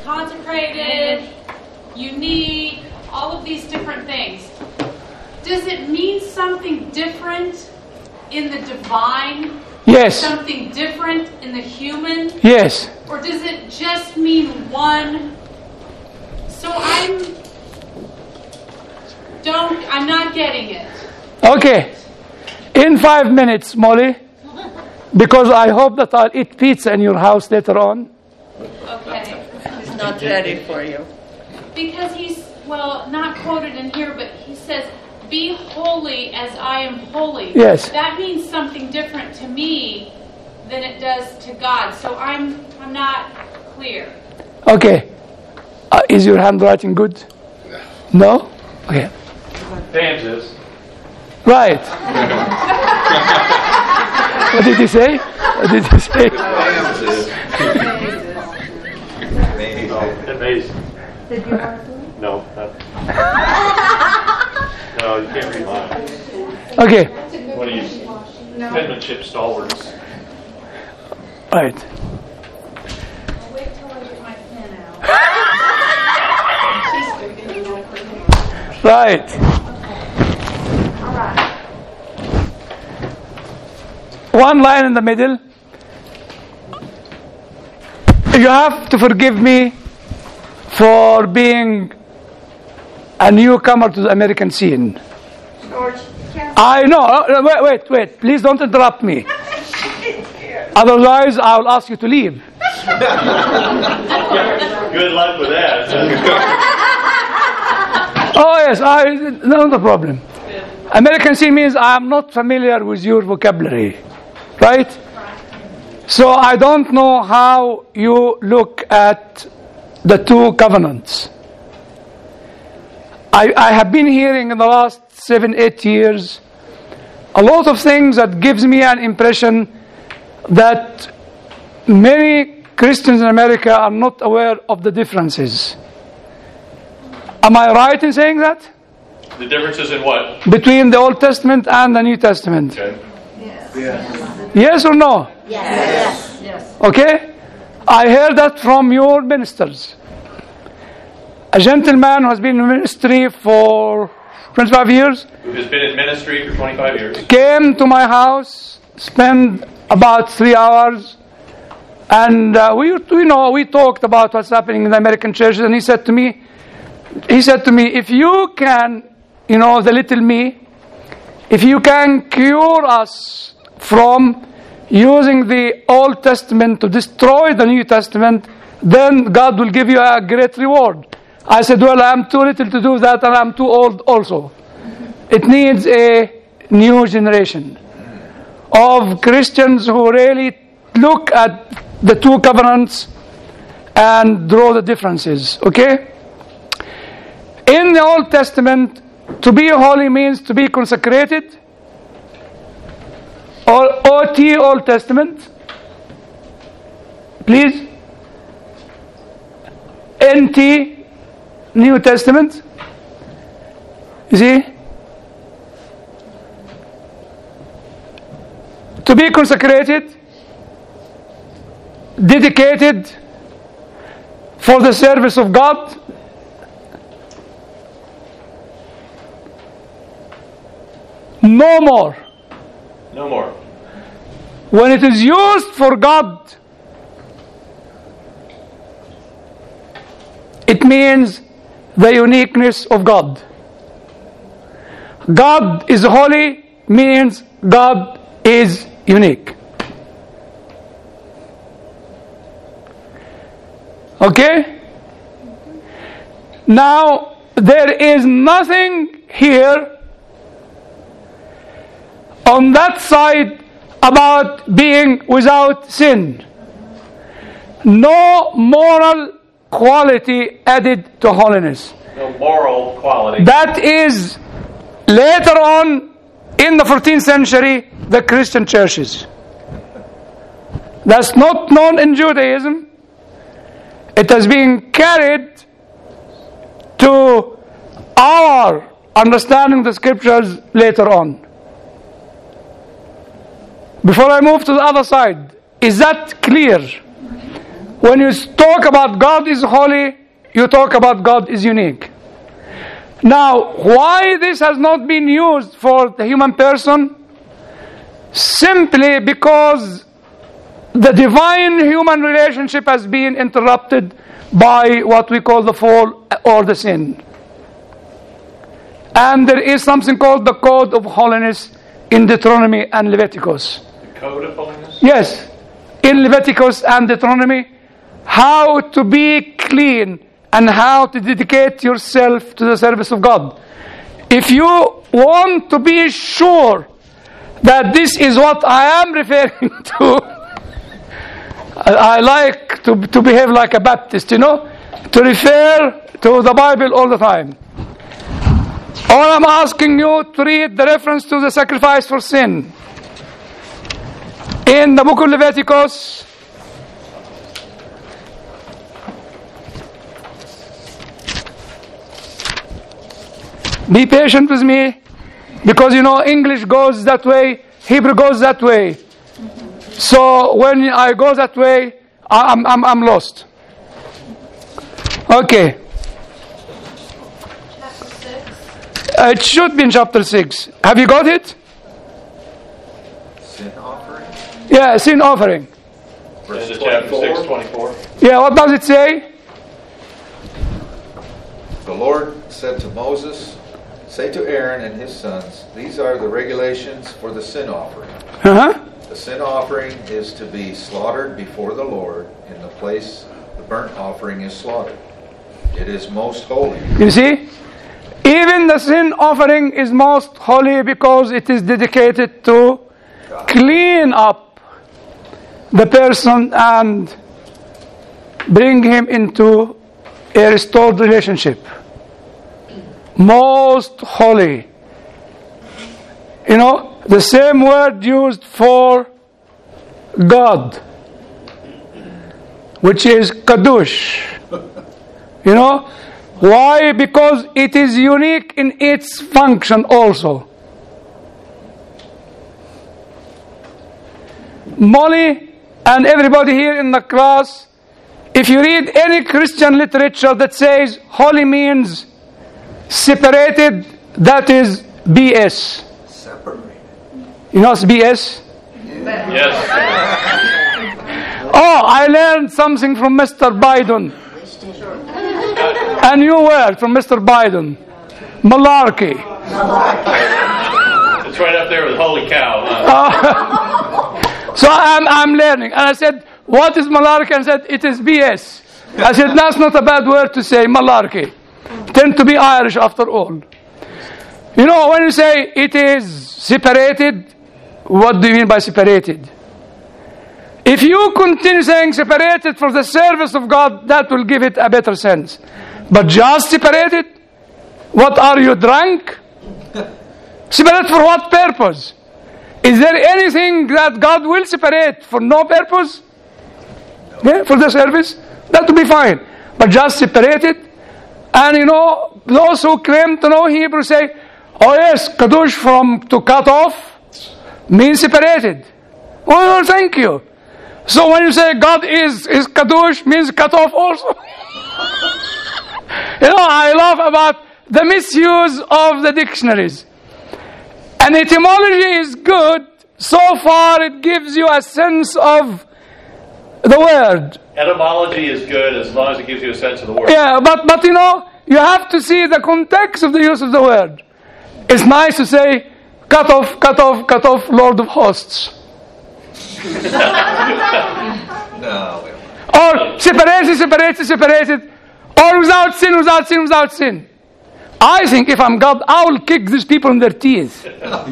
consecrated, unique, all of these different things. Does it mean something different in the divine? Yes. Something different in the human? Yes. Or does it just mean one? So I'm not getting it. Okay. In 5 minutes, Molly, because I hope that I'll eat pizza in your house later on. Okay. He's not ready for you. Because he's, not quoted in here, but he says, be holy as I am holy. Yes. That means something different to me than it does to God. So I'm not clear. Okay. Is your handwriting good? No? Okay. Dan's is. Right. What did he say? What did he say? Amazing. Did you want to? No. No, you can't read mine. Okay. What do you see? Penmanship stalwarts. Right. Wait till I get my pen out. Right. All right. One line in the middle. You have to forgive me for being a newcomer to the American scene. George, I know. Wait. Please don't interrupt me. Otherwise, I'll ask you to leave. Good luck with that. Oh, yes. No problem. American scene means I am not familiar with your vocabulary. Right? So I don't know how you look at the two covenants. I have been hearing in the last 7-8 years a lot of things that gives me an impression that many Christians in America are not aware of the differences. Am I right in saying that? The differences in what? Between the Old Testament and the New Testament. Okay. Yes or no? yes. Okay? I heard that from your ministers. A gentleman who has been in ministry for 25 years Who has been in ministry for 25 years. came to my house, spent about 3 hours, and we talked about what's happening in the American churches, and he said to me, if you can, the little me, if you can cure us from using the Old Testament to destroy the New Testament, then God will give you a great reward. I said, well, I'm too little to do that, and I'm too old also. It needs a new generation of Christians who really look at the two covenants and draw the differences, okay? In the Old Testament, to be holy means to be consecrated. OT, Old Testament. Please. NT, New Testament. You see? To be consecrated, dedicated for the service of God. No more. No more. When it is used for God, it means the uniqueness of God. God is holy means God is unique. Okay? Now, there is nothing here on that side about being without sin. No moral quality added to holiness. No moral quality. That is later on in the 14th century, the Christian churches. That's not known in Judaism. It has been carried to our understanding the scriptures later on. Before I move to the other side, is that clear? when you talk about God is holy, you talk about God is unique. Now, why this has not been used for the human person? Simply because the divine-human relationship has been interrupted by what we call the fall or the sin. And there is something called the Code of Holiness in Deuteronomy and Leviticus. The Code of Holiness? Yes, in Leviticus and Deuteronomy, how to be clean and how to dedicate yourself to the service of God. If you want to be sure that this is what I am referring to, I like to behave like a Baptist, to refer to the Bible all the time. Or I'm asking you to read the reference to the sacrifice for sin. In the book of Leviticus, be patient with me, because English goes that way, Hebrew goes that way. So when I go that way, I'm lost. Okay. Chapter 6. It should be in chapter 6. Have you got it? Sin offering? Yeah, sin offering. Verse Into chapter 24. 6:24. Yeah, what does it say? The Lord said to Moses, say to Aaron and his sons, these are the regulations for the sin offering. Uh-huh. The sin offering is to be slaughtered before the Lord in the place the burnt offering is slaughtered. It is most holy. You see? Even the sin offering is most holy because it is dedicated to clean up the person and bring him into a restored relationship. Most holy. The same word used for God, which is Kadosh. Why? Because it is unique in its function also. Molly and everybody here in the class, if you read any Christian literature that says holy means separated, that is BS. Separated. You know what's BS? Yes. Oh, I learned something from Mr. Biden. A new word from Mr. Biden. Malarkey. It's right up there with holy cow. Huh? So I'm learning. And I said, what is malarkey? And I said, it is BS. I said, that's not a bad word to say, malarkey. Tend to be Irish after all. When you say it is separated, what do you mean by separated? If you continue saying separated for the service of God, that will give it a better sense. But just separated? What are you, drunk? Separate for what purpose? Is there anything that God will separate for no purpose? Yeah, for the service? That will be fine. But just separated? And those who claim to know Hebrew say, oh yes, kadosh from to cut off means separated. Oh no, thank you. So when you say God is kadosh means cut off also. I love about the misuse of the dictionaries. An etymology is good so far it gives you a sense of the word. Etymology is good as long as it gives you a sense of the word. Yeah, but you have to see the context of the use of the word. It's nice to say, cut off, Lord of hosts. No. Or separated. Or without sin. I think if I'm God, I will kick these people in their teeth.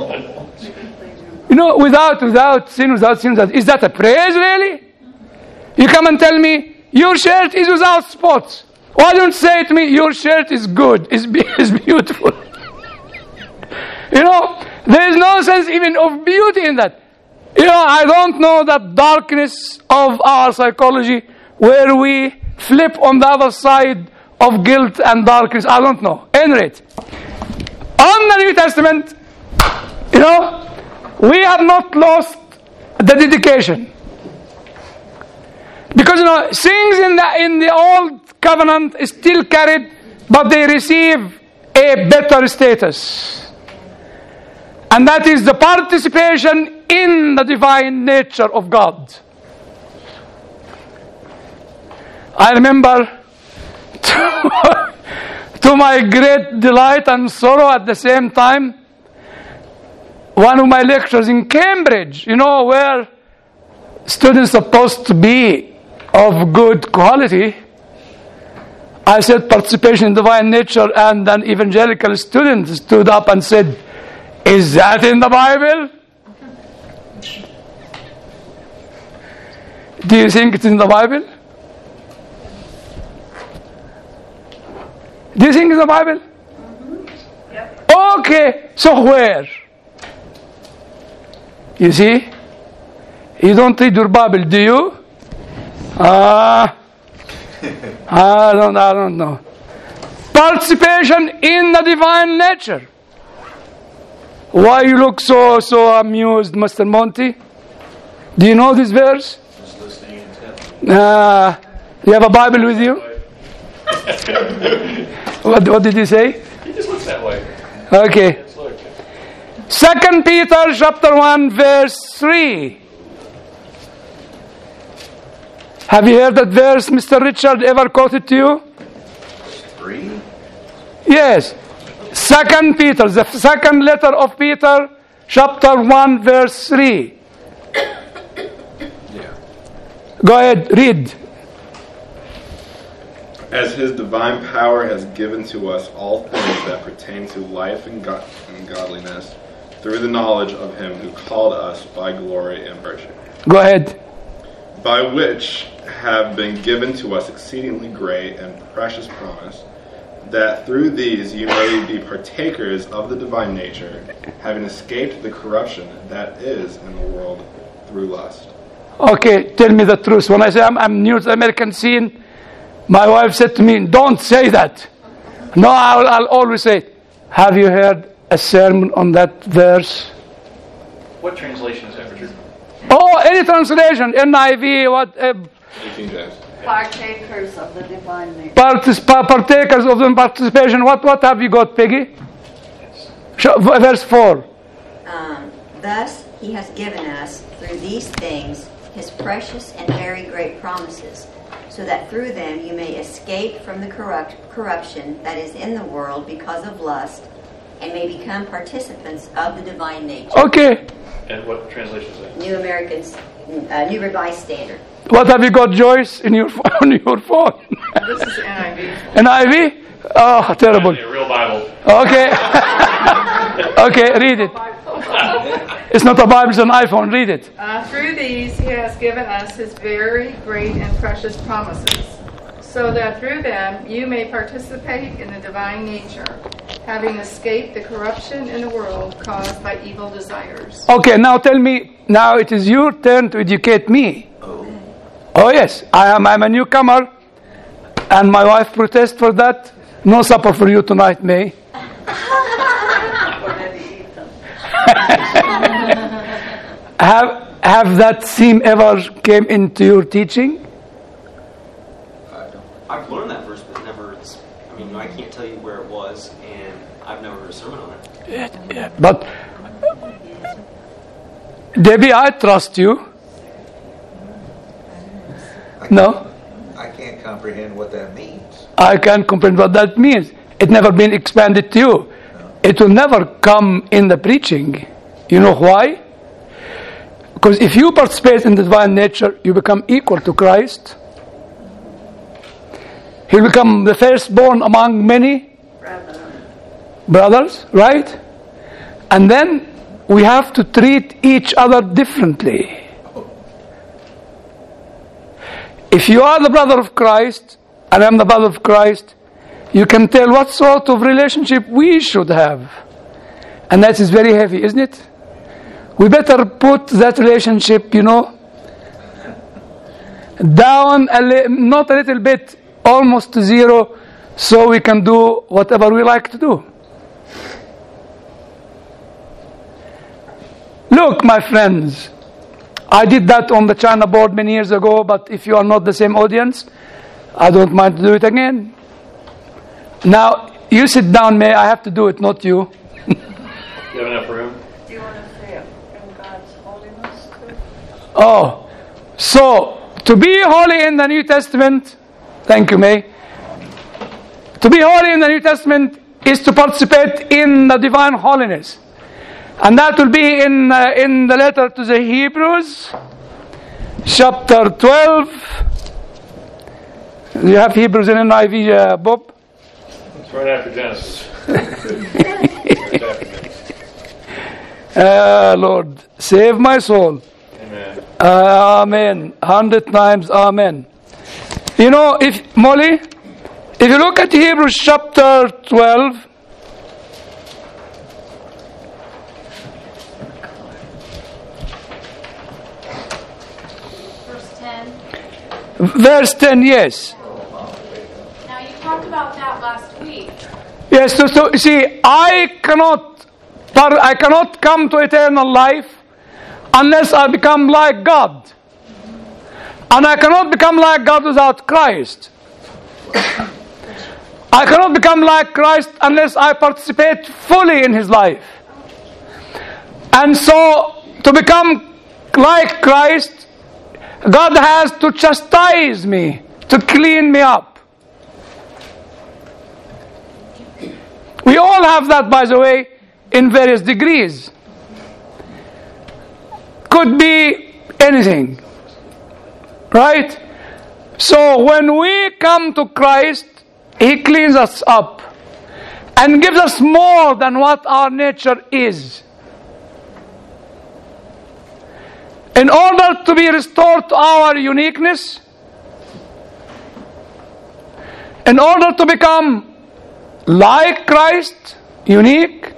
Without sin. Is that a praise, really? You come and tell me, your shirt is without spots. Why don't you say to me, your shirt is good, is beautiful? There is no sense even of beauty in that. I don't know that darkness of our psychology where we flip on the other side of guilt and darkness. I don't know. Anyway, on the New Testament, we have not lost the dedication. Because things in the old covenant is still carried, but they receive a better status. And that is the participation in the divine nature of God. I remember, to my great delight and sorrow at the same time, one of my lectures in Cambridge, where students are supposed to be of good quality, I said participation in divine nature, and an evangelical student stood up and said, "Is that in the Bible?" Do you think it's in the Bible? Do you think it's in the Bible? Yep. Okay, so where? You see? You don't read your Bible, do you? I don't know. Participation in the divine nature. Why you look so amused, Mr. Monty? Do you know this verse? Just listening intently. You have a Bible with you? What did you say? He just looks that way. Okay. Let's look. 2 Peter chapter 1 verse 3. Have you heard that verse, Mr. Richard, ever quoted to you? 3? Yes. 2 Peter, the second letter of Peter, chapter 1 verse 3. Yeah. Go ahead, read. As his divine power has given to us all things that pertain to life and godliness, through the knowledge of him who called us by glory and virtue, Go ahead. by which have been given to us exceedingly great and precious promise, that through these you may be partakers of the divine nature, having escaped the corruption that is in the world through lust. Okay, tell me the truth. When I say I'm new to the American scene, my wife said to me, "Don't say that." No, I'll always say, "Have you heard a sermon on that verse?" What translation is that, Richard? Oh, any translation, NIV, what, 18 James. Partakers of the divine nature. partakers of the participation. What have you got, Peggy? Verse 4. Thus he has given us, through these things, his precious and very great promises, so that through them you may escape from the corruption that is in the world because of lust, and may become participants of the divine nature. Okay. And what translation is that? New Revised Standard. What have you got, Joyce, in your on your phone? This is NIV. NIV? Oh, terrible. A real Bible. Okay. Okay, read it. It's not a Bible, it's an iPhone. Read it. Through these he has given us his very great and precious promises, so that through them you may participate in the divine nature, having escaped the corruption in the world caused by evil desires. Okay, now tell me, now it is your turn to educate me. Oh yes, I'm a newcomer, and my wife protests for that. No supper for you tonight, May. Have that theme ever came into your teaching? I've learned that verse, but never. I can't tell you where it was, and I've never heard a sermon on it. Yeah. But Debbie, I trust you. No, I can't comprehend what that means. I can't comprehend what that means. It never been expanded to you. It will never come in the preaching. You know why? Because if you participate in the divine nature, you become equal to Christ. He'll become the firstborn among many brothers, right? And then we have to treat each other differently. If you are the brother of Christ, and I'm the brother of Christ, you can tell what sort of relationship we should have. And that is very heavy, isn't it? We better put that relationship, down not a little bit, almost to zero, so we can do whatever we like to do. Look, my friends, I did that on the China board many years ago, but if you are not the same audience, I don't mind to do it again. Now, you sit down, May. I have to do it, not you. You have enough room? Do you want to say it in God's holiness too? Oh, so to be holy in the New Testament, thank you, May. To be holy in the New Testament is to participate in the divine holiness. And that will be in the letter to the Hebrews, chapter 12. Do you have Hebrews in NIV, Bob? It's right after Genesis. Lord, save my soul. Amen. Amen. 100 times amen. You know, Molly, if you look at Hebrews chapter 12, verse 10, yes. Now, you talked about that last week. Yes, so you see, I cannot come to eternal life unless I become like God. And I cannot become like God without Christ. I cannot become like Christ unless I participate fully in His life. And so, to become like Christ, God has to chastise me, to clean me up. We all have that, by the way, in various degrees. Could be anything. Right? So when we come to Christ, He cleans us up and gives us more than what our nature is. In order to be restored to our uniqueness, in order to become like Christ, unique,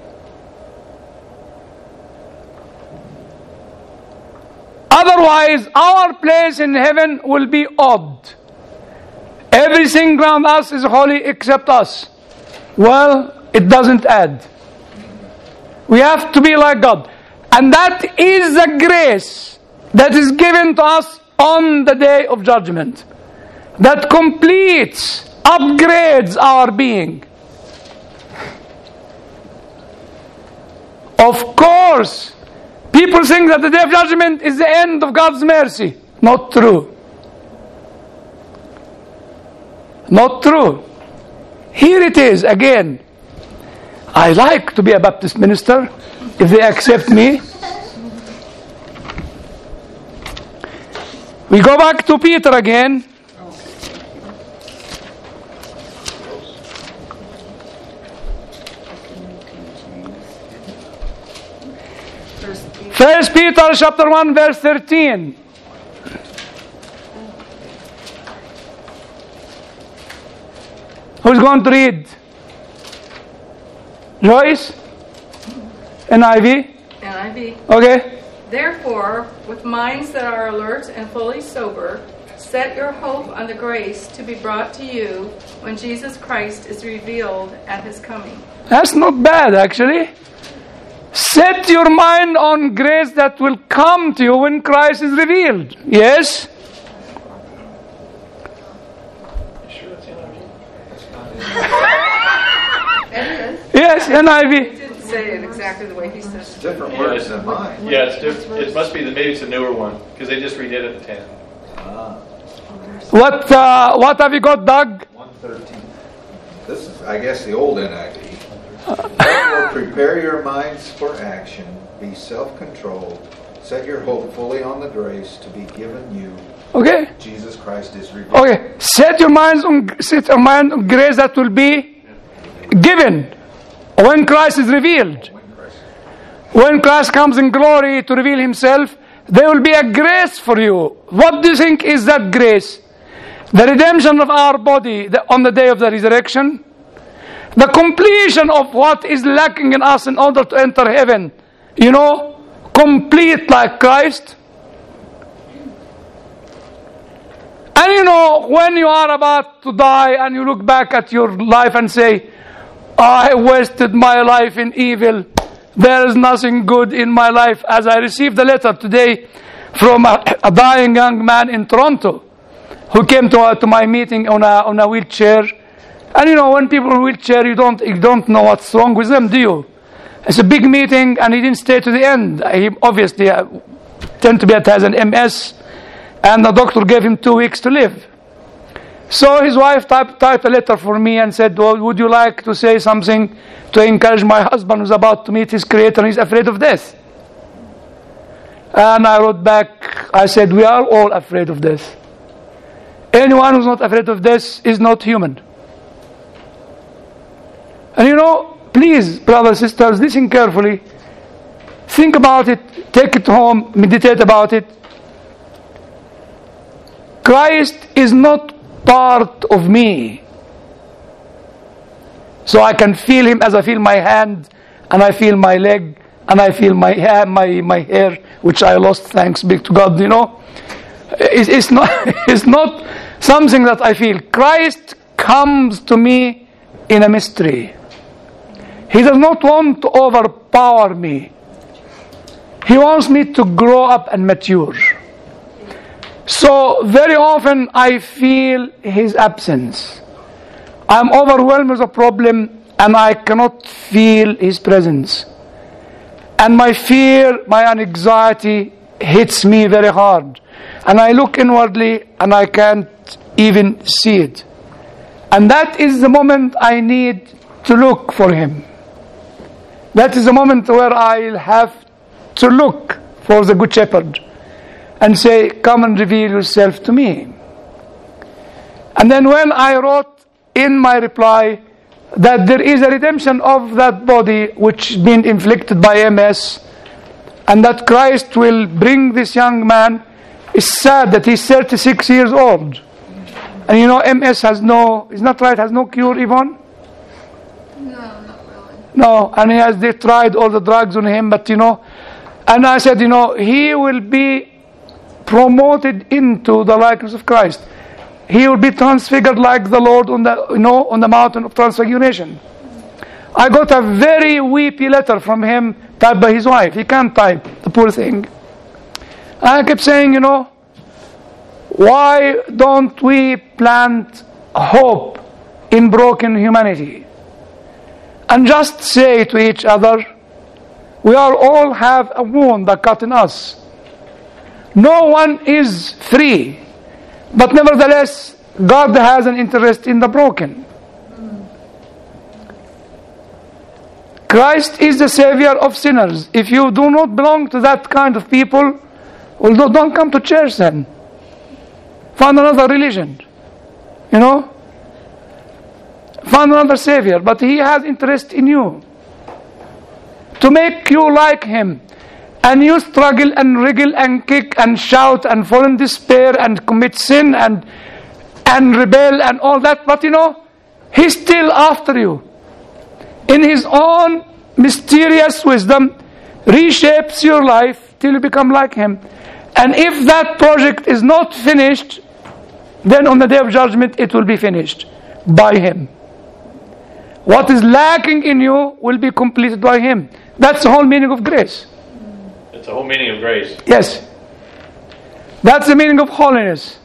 otherwise our place in heaven will be odd. Everything around us is holy except us. Well, it doesn't add. We have to be like God. And that is the grace that is given to us on the day of judgment, that completes, upgrades our being. Of course, people think that the day of judgment is the end of God's mercy. Not true. Not true. Here it is again. I like to be a Baptist minister if they accept me. We go back to Peter again. First Peter chapter 1 verse 13. Who's going to read? Joyce? NIV? NIV. Okay. Therefore, with minds that are alert and fully sober, set your hope on the grace to be brought to you when Jesus Christ is revealed at His coming. That's not bad, actually. Set your mind on grace that will come to you when Christ is revealed. Yes? Yes, NIV. He didn't say it exactly the way he says it. Different words than mine. Yeah, it must be maybe it's a newer one because they just redid it at 10. What have you got, Doug? 113. This is, I guess, the old NIV. Therefore, prepare your minds for action. Be self-controlled. Set your hope fully on the grace to be given you. Okay. Jesus Christ is revealed. Okay. Set your mind on grace that will be given when Christ is revealed. When Christ comes in glory to reveal Himself, there will be a grace for you. What do you think is that grace? The redemption of our body on the day of the resurrection. The completion of what is lacking in us in order to enter heaven. You know, complete like Christ. And you know, when you are about to die and you look back at your life and say, I wasted my life in evil. There is nothing good in my life. As I received the letter today from a dying young man in Toronto who came to my meeting on a wheelchair. And you know, when people in a wheelchair, you don't know what's wrong with them, do you? It's a big meeting, and he didn't stay to the end. He obviously tend to be has an MS, and the doctor gave him 2 weeks to live. So his wife typed a letter for me and said, well, would you like to say something to encourage my husband who's about to meet his creator and he's afraid of death? And I wrote back, I said, we are all afraid of death. Anyone who's not afraid of death is not human. And you know, please, brothers and sisters, listen carefully. Think about it, take it home, meditate about it. Christ is not part of me. So I can feel him as I feel my hand, and I feel my leg, and I feel my hair, which I lost, thanks be to God, you know. It's not something that I feel. Christ comes to me in a mystery. He does not want to overpower me. He wants me to grow up and mature. So very often I feel his absence. I'm overwhelmed with a problem and I cannot feel his presence. And my fear, my anxiety hits me very hard. And I look inwardly and I can't even see it. And that is the moment I need to look for him. That is the moment where I'll have to look for the Good Shepherd and say, come and reveal yourself to me. And then when I wrote in my reply that there is a redemption of that body which has been inflicted by MS, and that Christ will bring this young man, it's sad that he's 36 years old. And you know, MS has no cure, Yvonne? No, and they tried all the drugs on him, but you know, and I said, you know, he will be promoted into the likeness of Christ. He will be transfigured like the Lord on the mountain of transfiguration. I got a very weepy letter from him typed by his wife. He can't type, the poor thing. And I kept saying, you know, why don't we plant hope in broken humanity? And just say to each other, we all have a wound that cut in us. No one is free. But nevertheless, God has an interest in the broken. Christ is the Savior of sinners. If you do not belong to that kind of people, well, don't come to church then. Find another religion. You know? Find another Savior. But He has interest in you. To make you like Him. And you struggle and wriggle and kick and shout and fall in despair and commit sin and rebel and all that. But you know, He's still after you. In His own mysterious wisdom, reshapes your life till you become like Him. And if that project is not finished, then on the day of judgment it will be finished by Him. What is lacking in you will be completed by Him. That's the whole meaning of grace. It's the whole meaning of grace. Yes. That's the meaning of holiness.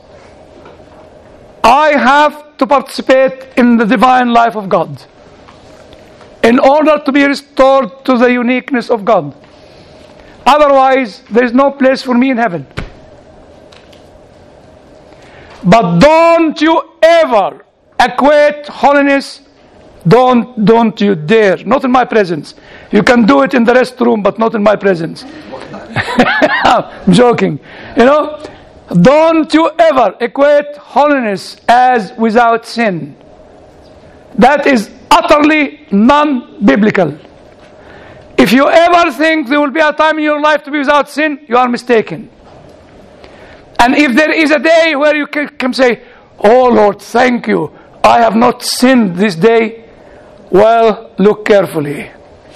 I have to participate in the divine life of God in order to be restored to the uniqueness of God. Otherwise, there is no place for me in heaven. But don't you ever equate holiness. Don't you dare. Not in my presence. You can do it in the restroom, but not in my presence. I'm joking. You know, don't you ever equate holiness as without sin. That is utterly non-biblical. If you ever think there will be a time in your life to be without sin, you are mistaken. And if there is a day where you can say, oh Lord, thank you, I have not sinned this day, well, look carefully.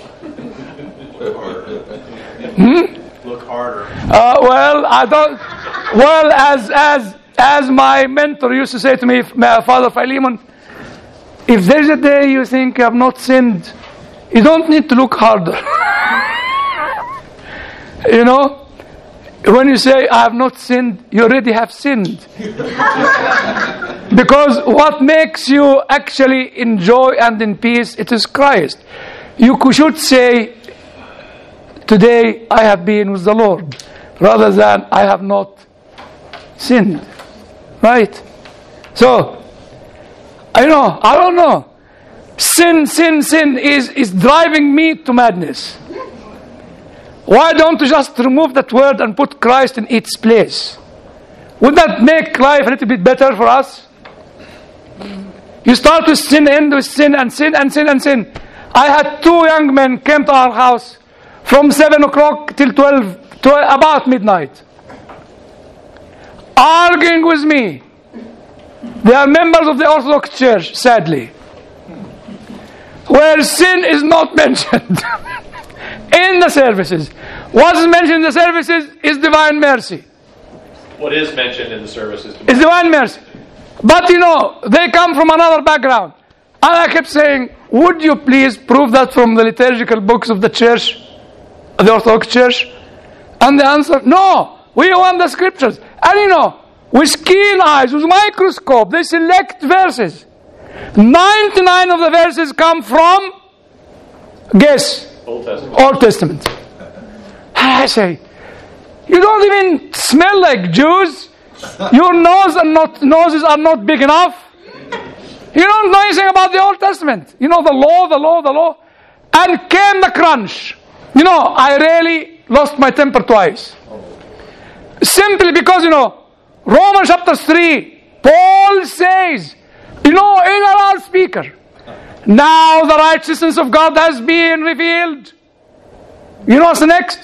Look harder. Well, I don't. Well, as my mentor used to say to me, Father Philemon, if there's a day you think you have not sinned, you don't need to look harder. You know, when you say, I have not sinned, you already have sinned. Because what makes you actually enjoy and in peace, it is Christ. You should say, today I have been with the Lord, rather than I have not sinned. Right? So, I don't know. Sin is driving me to madness. Why don't you just remove that word and put Christ in its place? Would that make life a little bit better for us? You start with sin, end with sin, and sin, and sin, and sin. I had 2 young men came to our house from 7 o'clock till 12, to about midnight, arguing with me. They are members of the Orthodox Church, sadly, where sin is not mentioned in the services. What is mentioned in the services is divine mercy. What is mentioned in the services is divine mercy. But they come from another background. And I kept saying, would you please prove that from the liturgical books of the church, the Orthodox Church? And the answer, no, we want the scriptures. And with keen eyes, with microscope, they select verses. 99 of the verses come from, guess, Old Testament. I say, you don't even smell like Jews. Your noses are not big enough. You don't know anything about the Old Testament. The law. And came the crunch. I really lost my temper twice. Simply because, Romans chapter 3, Paul says, in a loudspeaker, now the righteousness of God has been revealed. You know what's the next?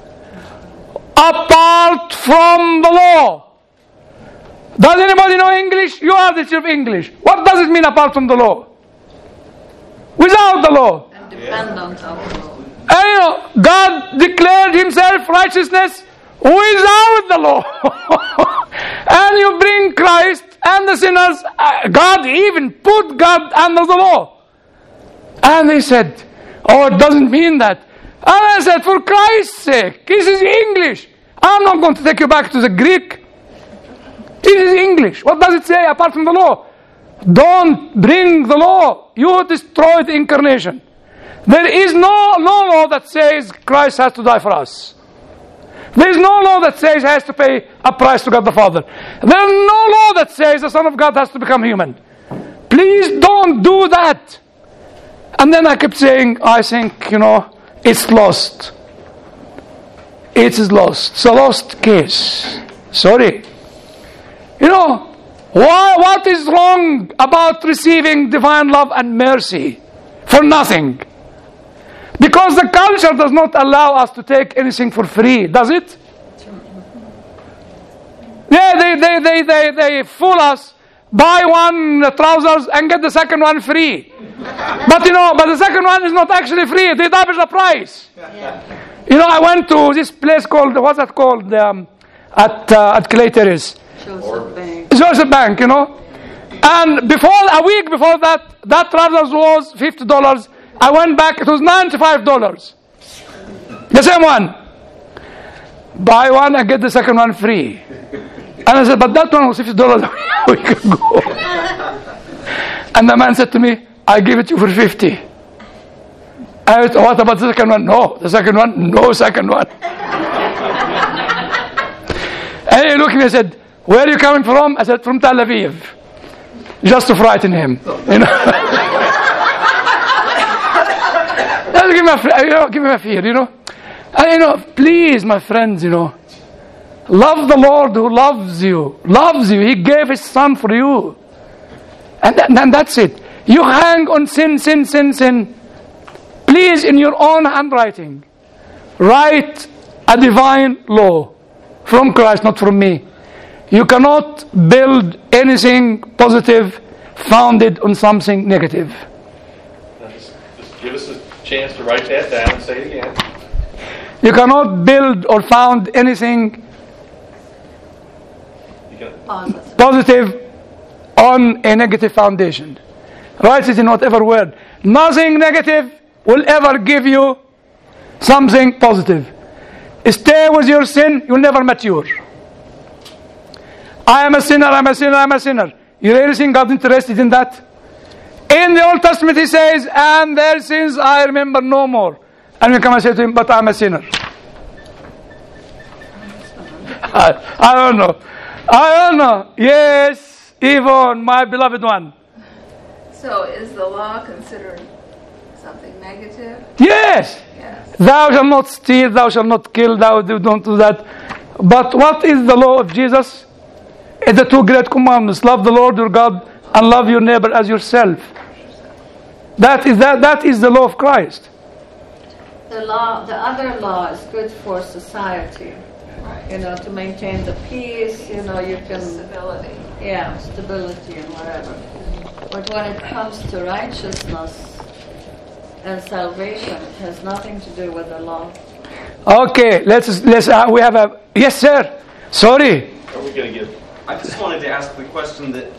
Apart from the law. Does anybody know English? You are the teacher of English. What does it mean apart from the law? Without the law. And dependent on the law. And God declared himself righteousness without the law. And you bring Christ and the sinners. God even put God under the law. And they said, it doesn't mean that. And I said, for Christ's sake, this is English. I'm not going to take you back to the Greek. This is English. What does it say apart from the law? Don't bring the law. You destroy the incarnation. There is no law that says Christ has to die for us. There is no law that says he has to pay a price to God the Father. There is no law that says the Son of God has to become human. Please don't do that. And then I kept saying, I think, it's lost. It is lost. It's a lost case. Sorry. What is wrong about receiving divine love and mercy for nothing? Because the culture does not allow us to take anything for free, does it? Yeah, they fool us. Buy one trousers and get the second one free. But the second one is not actually free. They double the price. Yeah. I went to this place called, what's that called? At Clay Terrace. Joseph Bank, And a week before that trousers was $50. I went back, it was $95. The same one. Buy one and get the second one free. And I said, but that one was $50 a week ago. And the man said to me, I give it to you for 50. I said, what about the second one? No, the second one, no second one. And he looked at me and said, where are you coming from? I said, from Tel Aviv. Just to frighten him. Give him a fear, And please, my friends, love the Lord who loves you. Loves you. He gave his son for you. And that's it. You hang on sin. Please, in your own handwriting, write a divine law from Christ, not from me. You cannot build anything positive founded on something negative. Just give us a chance to write that down and say it again. You cannot build or found anything positive on a negative foundation. Write it in whatever word. Nothing negative will ever give you something positive. stay with your sin, you'll never mature. I am a sinner, I'm a sinner, I'm a sinner. You really think God's interested in that? In the Old Testament he says, and their sins I remember no more. And we come and say to him, but I'm a sinner. I don't know. I don't know. Yes, Yvonne, my beloved one. So is the law considered something negative? Yes. Yes. Thou shalt not steal, thou shalt not kill, thou don't do that. But what is the law of Jesus? It's the two great commandments. Love the Lord your God and love your neighbor as yourself. That is the law of Christ. The other law is good for society. To maintain the peace, you can... Stability. Yeah, stability and whatever. But when it comes to righteousness and salvation, it has nothing to do with the law. Okay, let's we have a... Yes, sir. Sorry. Are we going to give... I just wanted to ask the question that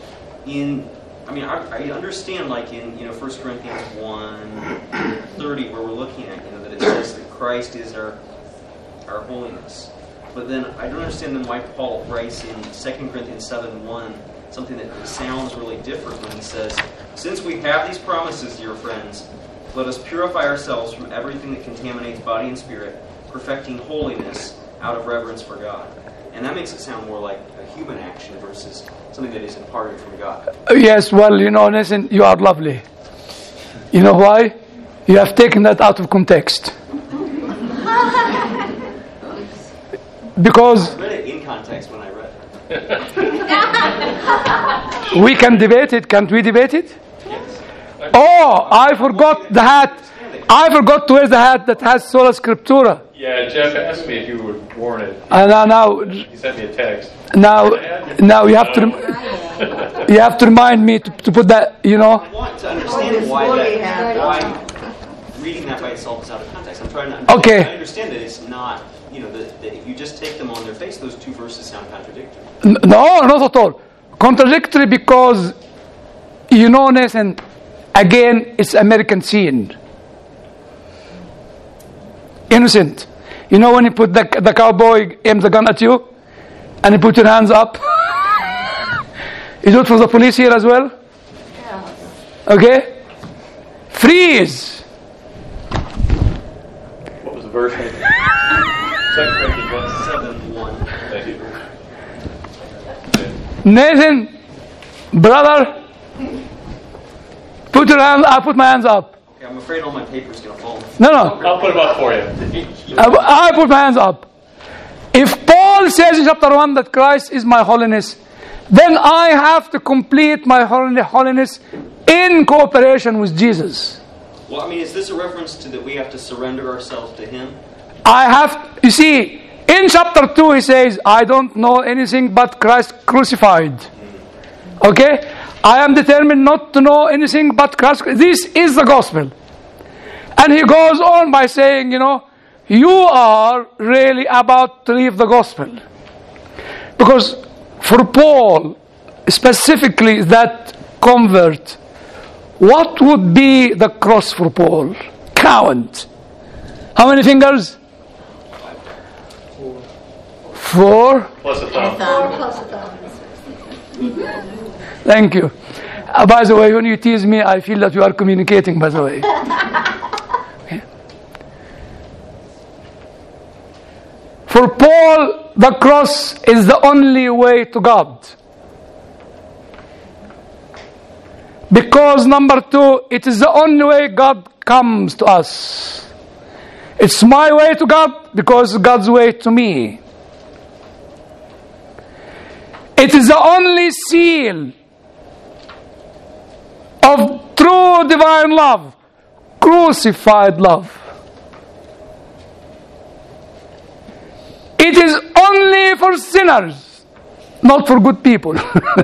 I understand like in 1 Corinthians 1:30 where we're looking at that it says that Christ is our holiness. But then I don't understand then why Paul writes in 2 Corinthians 7:1 something that sounds really different when he says, since we have these promises, dear friends, let us purify ourselves from everything that contaminates body and spirit, perfecting holiness out of reverence for God. And that makes it sound more like a human action versus something that is imparted from God. Yes, well, listen, you are lovely. You know why? You have taken that out of context. Because I read it in context when I read it. we can debate it, can't we debate it? Yes. Oh, I forgot the hat. I forgot to wear the hat that has Sola Scriptura. Yeah, Jeff asked me if you would warn it. Now, He sent me a text. now you have to remind me to put that. I want to understand why reading that by itself is out of context. I'm trying to understand. Okay. I understand that it's not, that if you just take them on their face, those two verses sound contradictory. No, not at all. Contradictory because, listen, again, it's American scene. Innocent. When you put the cowboy aims the gun at you, and you put your hands up. You do it for the police here as well? Yeah. Okay? Freeze! What was the verse? 2 Corinthians 7:1. Thank you. Nathan, brother, put your hands. I put my hands up. Okay, I'm afraid all my paper's going to fall. No. I'll put them up for you. I put my hands up. If Paul says in chapter 1 that Christ is my holiness, then I have to complete my holiness in cooperation with Jesus. Well, is this a reference to that we have to surrender ourselves to Him? You see, in chapter 2 he says, I don't know anything but Christ crucified. Okay? I am determined not to know anything but Christ. This is the gospel. And he goes on by saying, you are really about to leave the gospel. Because for Paul, specifically that convert, what would be the cross for Paul? Count. How many fingers? 4. Plus a thumb. 4 plus a thumb. Thank you. By the way, when you tease me, I feel that you are communicating, by the way. Okay. For Paul, the cross is the only way to God. Because number 2, it is the only way God comes to us. It's my way to God because God's way to me. It is the only seal of true divine love, crucified love. It is only for sinners, not for good people.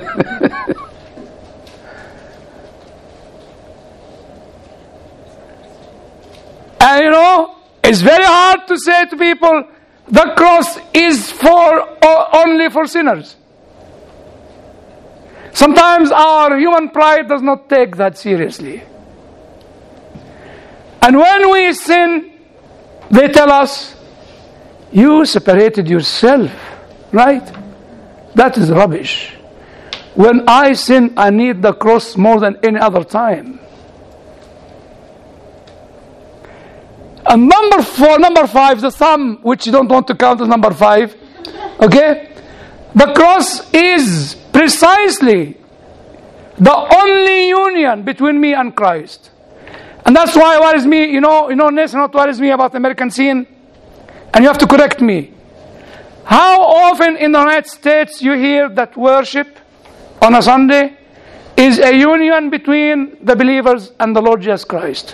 And it's very hard to say to people, the cross is only for sinners. Sometimes our human pride does not take that seriously. And when we sin, they tell us, You separated yourself, right? That is rubbish. When I sin, I need the cross more than any other time. And number 5, the thumb, which you don't want to count as number 5. Okay? The cross is precisely the only union between me and Christ. And that's why worries me, Nathan, what worries me about the American scene? And you have to correct me. How often in the United States you hear that worship on a Sunday is a union between the believers and the Lord Jesus Christ?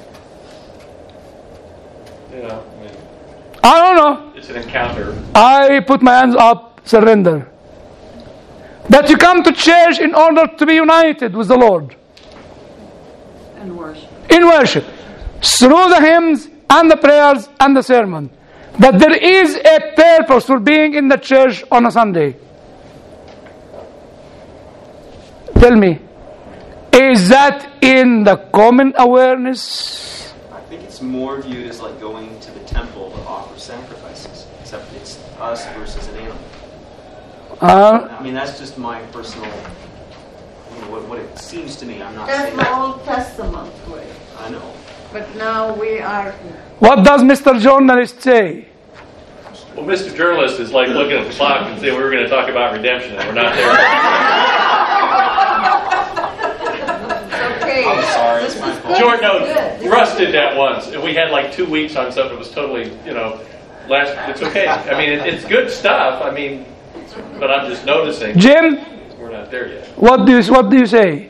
I don't know. It's an encounter. I put my hands up, surrender. That you come to church in order to be united with the Lord. And worship. In worship. Through the hymns and the prayers and the sermon. That there is a purpose for being in the church on a Sunday. Tell me, is that in the common awareness? I think it's more viewed as like going to the temple to offer sacrifices, except it's us versus an animal. I mean, that's just my personal, what it seems to me. I'm not That's saying the Old Testament way. I know. But now we are. What does Mr. Journalist say? Well, Mr. Journalist is like looking at the clock and saying we were going to talk about redemption, and we're not there. Okay. I'm sorry, it's my fault. Jordan, Russ did that once, and we had like 2 weeks on something that was totally, it's okay. I mean, it's good stuff. I mean, but I'm just noticing. Jim? We're not there yet. What do you say?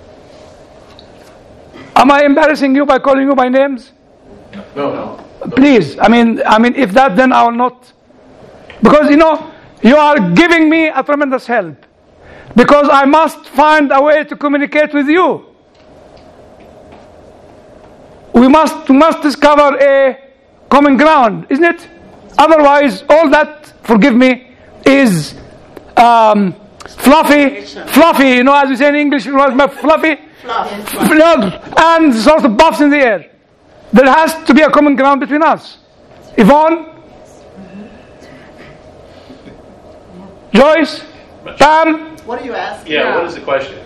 Am I embarrassing you by calling you by names? No. Please. I mean, if that, then I will not. Because, you are giving me a tremendous help. Because I must find a way to communicate with you. We must discover a common ground, isn't it? Otherwise, all that, forgive me, is fluffy, as we say in English, fluffy, and sort of buffs in the air. There has to be a common ground between us. Yvonne? Joyce? Pam? What are you asking? Yeah, what is the question?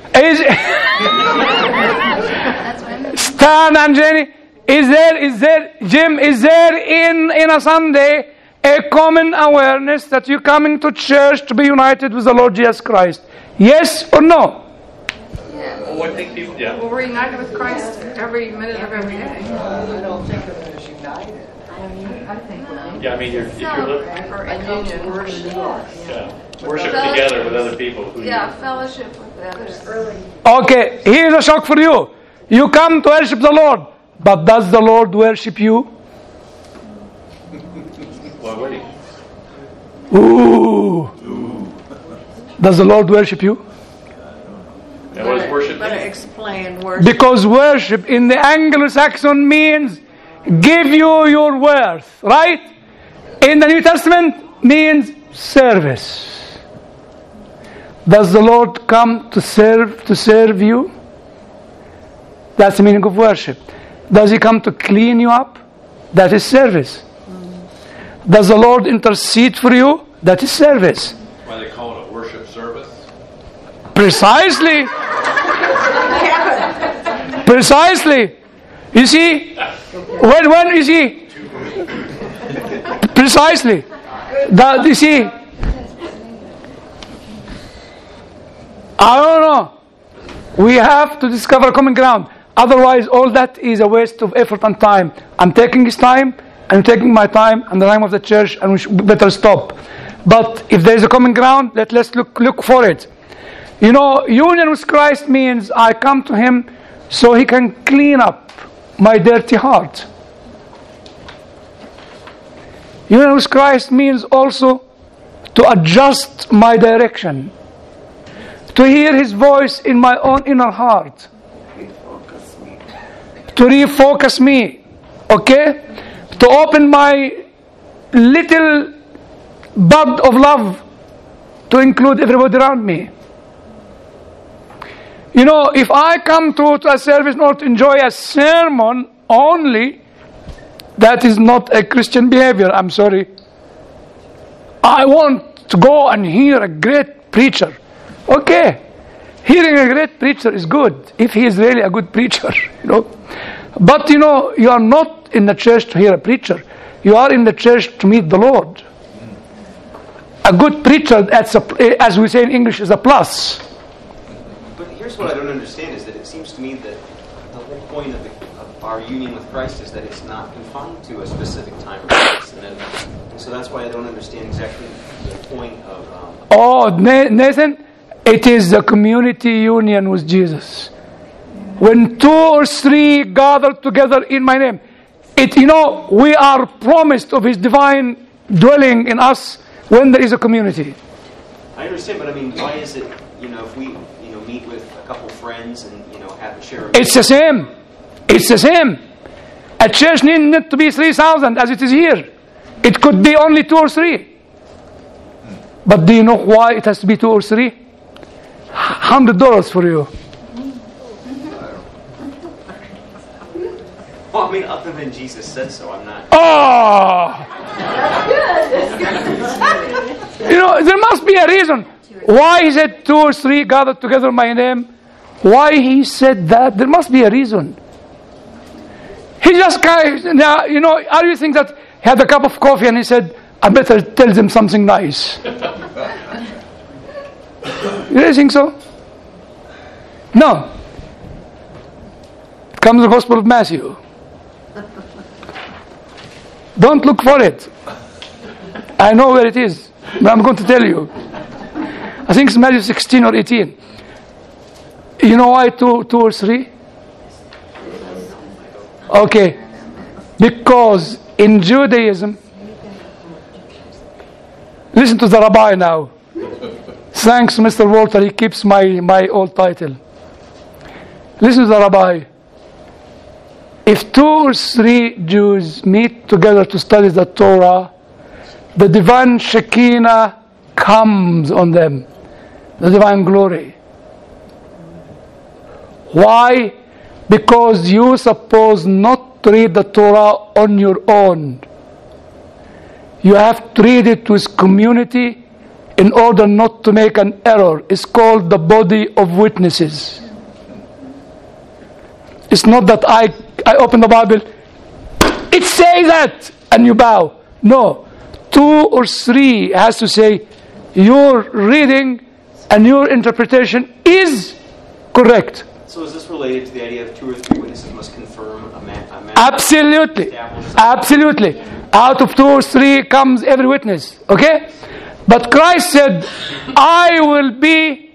Stan and Jenny, is there, Jim, is there in a Sunday a common awareness that you're coming to church to be united with the Lord Jesus Christ? Yes or no? Well, I think people, Well, we're united with Christ every minute of every day. I don't think of it as united. yeah, I mean, if you're looking, Or in union. worship together with other people. Fellowship with others. Okay, here's a shock for you. You come to worship the Lord, but does the Lord worship you? Why would he? Ooh. Does the Lord worship you? And what does worship Better mean? explain worship. Because worship in the Anglo-Saxon means give you your worth, right? In the New Testament means service. Does the Lord come to serve you? That's the meaning of worship. Does he come to clean you up? That is service. Does the Lord intercede for you? That is service. Why they call it a worship service? Precisely. Precisely. You see, when you see, precisely. That you see, I don't know. We have to discover common ground. Otherwise, all that is a waste of effort and time. I'm taking his time, I'm taking my time, and the time of the church, and we should better stop. But if there is a common ground, let's look for it. Union with Christ means I come to him so he can clean up my dirty heart. Union with Christ means also to adjust my direction, to hear his voice in my own inner heart, to refocus me, okay? To open my little bud of love to include everybody around me. If I come to a service not to enjoy a sermon only, that is not a Christian behavior. I'm sorry. I want to go and hear a great preacher. Okay, hearing a great preacher is good if he is really a good preacher, But you are not in the church to hear a preacher. You are in the church to meet the Lord. A good preacher, as we say in English, is a plus. But here's what I don't understand is that it seems to me that the whole point of our union with Christ is that it's not confined to a specific time or place. And so that's why I don't understand exactly the point of... Nathan, it is the community union with Jesus. When 2 or 3 gather together in my name, we are promised of His divine dwelling in us when there is a community. I understand, but I mean, why is it, if we, meet with a couple friends and, have a share of... It's the same. It's the same. A church need not to be 3,000 as it is here. It could be only 2 or 3. But do you know why it has to be 2 or 3? $100 for you. Well, I mean, other than Jesus said so, I'm not... Oh! There must be a reason. Why He said 2 or 3 gathered together in my name? Why He said that? There must be a reason. He just are you think that he had a cup of coffee and he said, I better tell them something nice? You really think so? No. It comes the Gospel of Matthew. Don't look for it. I know where it is, but I'm going to tell you. I think it's Matthew 16 or 18. You know why 2 or 3? Okay. Because in Judaism, listen to the rabbi now. Thanks, Mr. Walter, he keeps my old title. Listen to the rabbi. If 2 or 3 Jews meet together to study the Torah, the divine Shekinah comes on them, the divine glory. Why? Because you suppose not to read the Torah on your own. You have to read it with community in order not to make an error. It's called the body of witnesses. It's not that I open the Bible, it says that, and you bow. No. 2 or 3 has to say, your reading and your interpretation is correct. So is this related to the idea of 2 or 3 witnesses must confirm a matter? Absolutely. Absolutely. Out of 2 or 3 comes every witness. Okay? But Christ said, I will be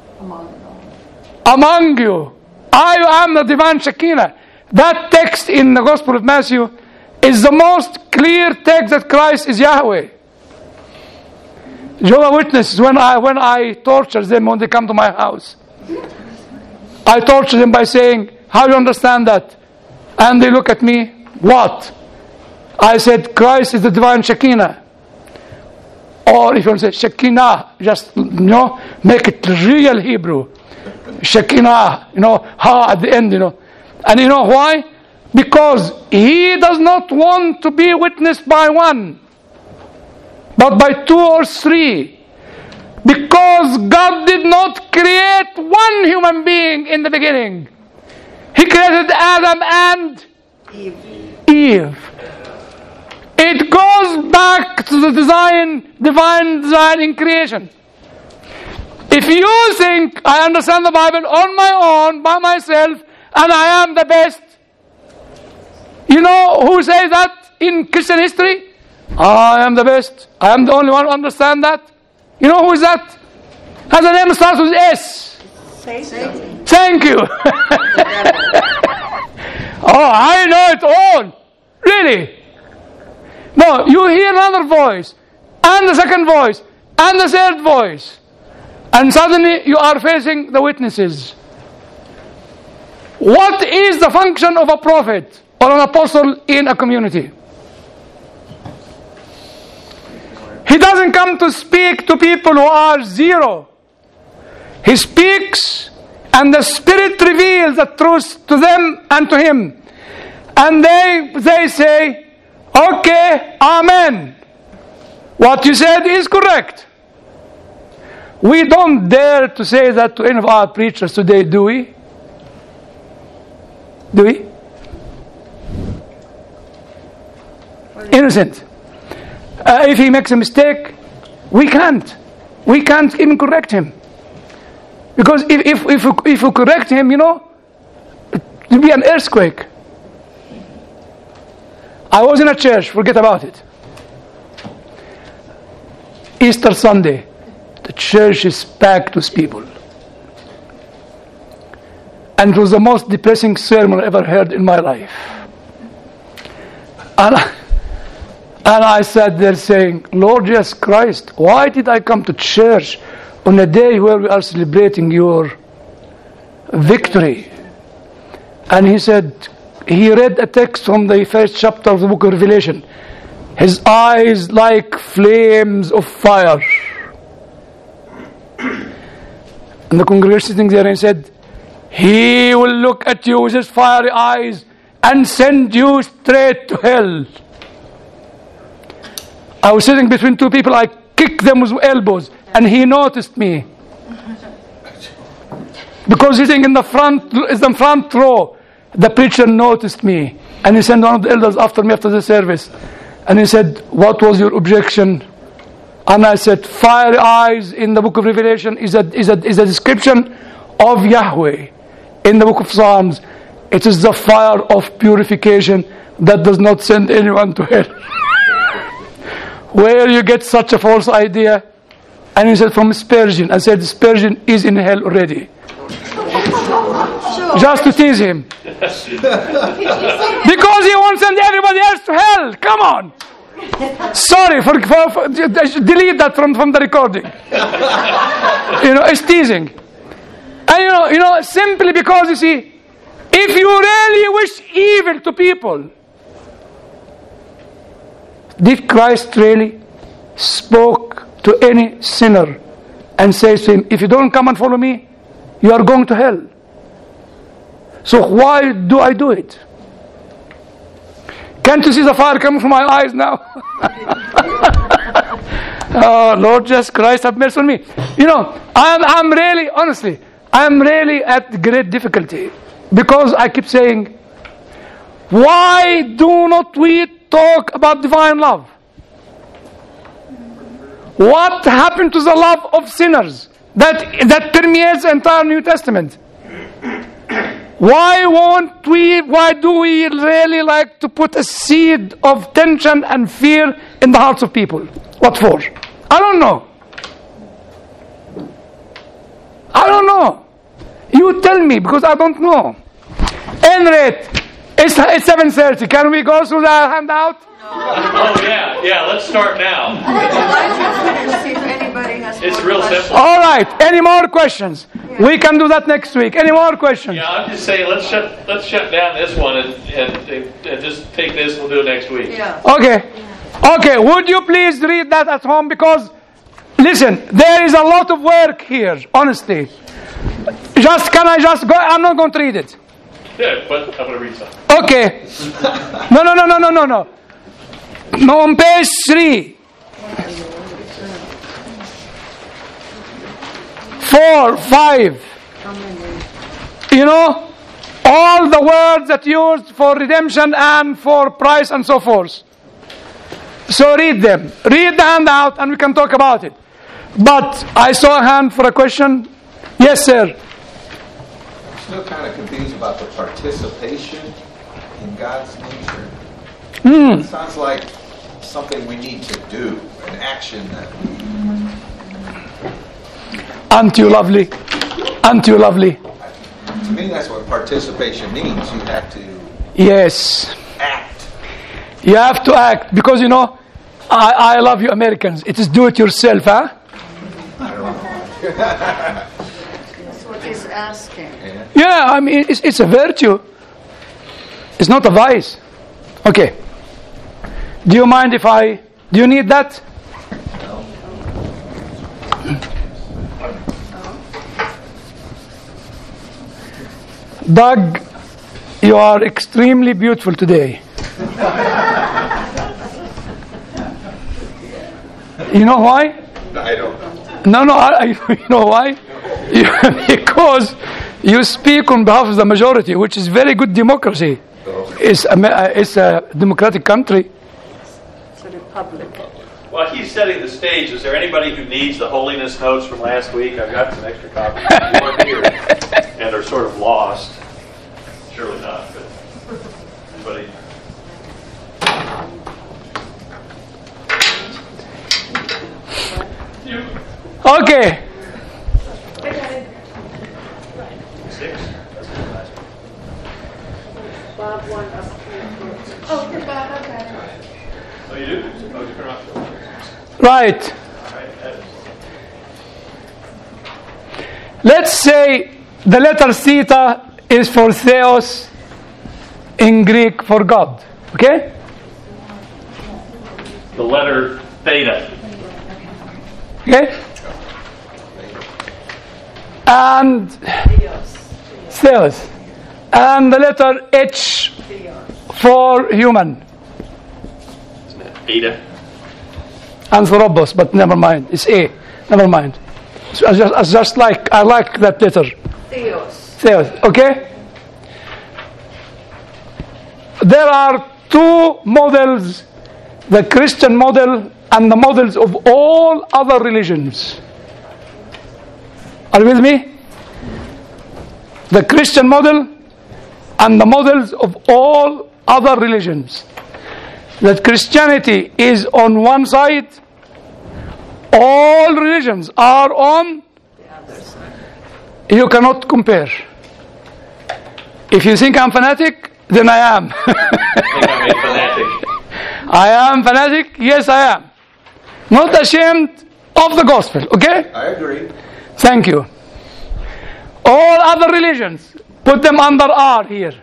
among you. I am the divine Shekinah. That text in the Gospel of Matthew is the most clear text that Christ is Yahweh. Jehovah's Witnesses, when I torture them when they come to my house, I torture them by saying, how do you understand that? And they look at me, what? I said, Christ is the divine Shekinah. Or if you want to say Shekinah, just, make it real Hebrew. Shekinah, ha at the end, And you know why? Because He does not want to be witnessed by 1, but by 2 or 3. Because God did not create 1 human being in the beginning. He created Adam and Eve. It goes back to the divine design in creation. If you think I understand the Bible on my own, by myself, and I am the best, you know who says that in Christian history? I am the best. I am the only one who understands that. You know who is that? Has a name that starts with S. Satan. Thank you. Oh, I know it all. Really? No, you hear another voice, and the second voice, and the third voice, and suddenly you are facing the witnesses. What is the function of a prophet or an apostle in a community? He doesn't come to speak to people who are 0. He speaks, and the Spirit reveals the truth to them and to him. And they say, okay, amen. What you said is correct. We don't dare to say that to any of our preachers today, do we? Do we? Innocent. If he makes a mistake, we can't. We can't even correct him. Because if we correct him, it will be an earthquake. I was in a church, forget about it. Easter Sunday, the church is packed with people. And it was the most depressing sermon I ever heard in my life. And I sat there saying, Lord Jesus Christ, why did I come to church on a day where we are celebrating your victory? And he read a text from the first chapter of the book of Revelation. His eyes like flames of fire. And the congregation sitting there and said, he will look at you with his fiery eyes and send you straight to hell. I was sitting between two people, I kicked them with elbows, and he noticed me. Because sitting in the front row, the preacher noticed me, and he sent one of the elders after me after the service, and he said, what was your objection? And I said, fiery eyes in the book of Revelation is a description of Yahweh. In the book of Psalms, it is the fire of purification that does not send anyone to hell. Where you get such a false idea? And he said, from Spurgeon. I said, Spurgeon is in hell already. Just to tease him. Because he won't send everybody else to hell. Come on. Sorry, for delete that from the recording. It's teasing. And simply because, you see, if you really wish evil to people, did Christ really spoke to any sinner and says to him, if you don't come and follow me, you are going to hell? So why do I do it? Can't you see the fire coming from my eyes now? Oh, Lord Jesus Christ, have mercy on me. I'm really, honestly, I'm really at great difficulty. Because I keep saying, why do not we talk about divine love? What happened to the love of sinners that permeates the entire New Testament? Why do we really like to put a seed of tension and fear in the hearts of people? What for? I don't know. You tell me, because I don't know. Enrit, it's 7:30. Can we go through the handout? Oh yeah, let's start now. It's real simple. All right, any more questions? We can do that next week. Any more questions? Yeah, I'm just saying, let's shut down this one and just take this. We'll do it next week. Yeah. Okay. Would you please read that at home? Because, listen, there is a lot of work here. Honestly, can I just go? I'm not going to read it. Yeah, but I'm going to read something. Okay. No. No, on page 3. 4, 5. All the words that used for redemption and for price and so forth. So read them. Read the handout and we can talk about it. But I saw a hand for a question. Yes, sir. I'm still kind of confused about the participation in God's nature. It sounds like something we need to do, an action that we... Aren't you lovely? To me, that's what participation means. You have to act. You have to act. Because, I love you Americans. It is do it yourself, huh? I don't know. That's what he's asking. Yeah, I mean, it's a virtue. It's not a vice. Okay. Do you mind if do you need that? No. Doug, you are extremely beautiful today. You know why? I don't know. No, you know why? Because you speak on behalf of the majority, which is very good democracy. It's a democratic country. It's a republic. While he's setting the stage, is there anybody who needs the holiness notes from last week? I've got some extra copies if you weren't here and are sort of lost. Surely not, but anybody? Okay. 6? Bob won us. Oh, for Bob, okay. Oh, you do? Oh, you turn off. Right. All right. Let's say the letter theta is for theos in Greek for God. Okay? The letter theta. Okay? And theos. And the letter H for human. Eta. Anthropos, but never mind. It's A. Never mind. So I like that letter. Theos. Okay? There are two models, the Christian model and the models of all other religions. Are you with me? The Christian model and the models of all other religions. That Christianity is on one side, all religions are on the other side. You cannot compare. If you think I'm fanatic, then I am. I am fanatic, yes I am. Not ashamed of the gospel, okay? I agree. Thank you. All other religions, put them under R here.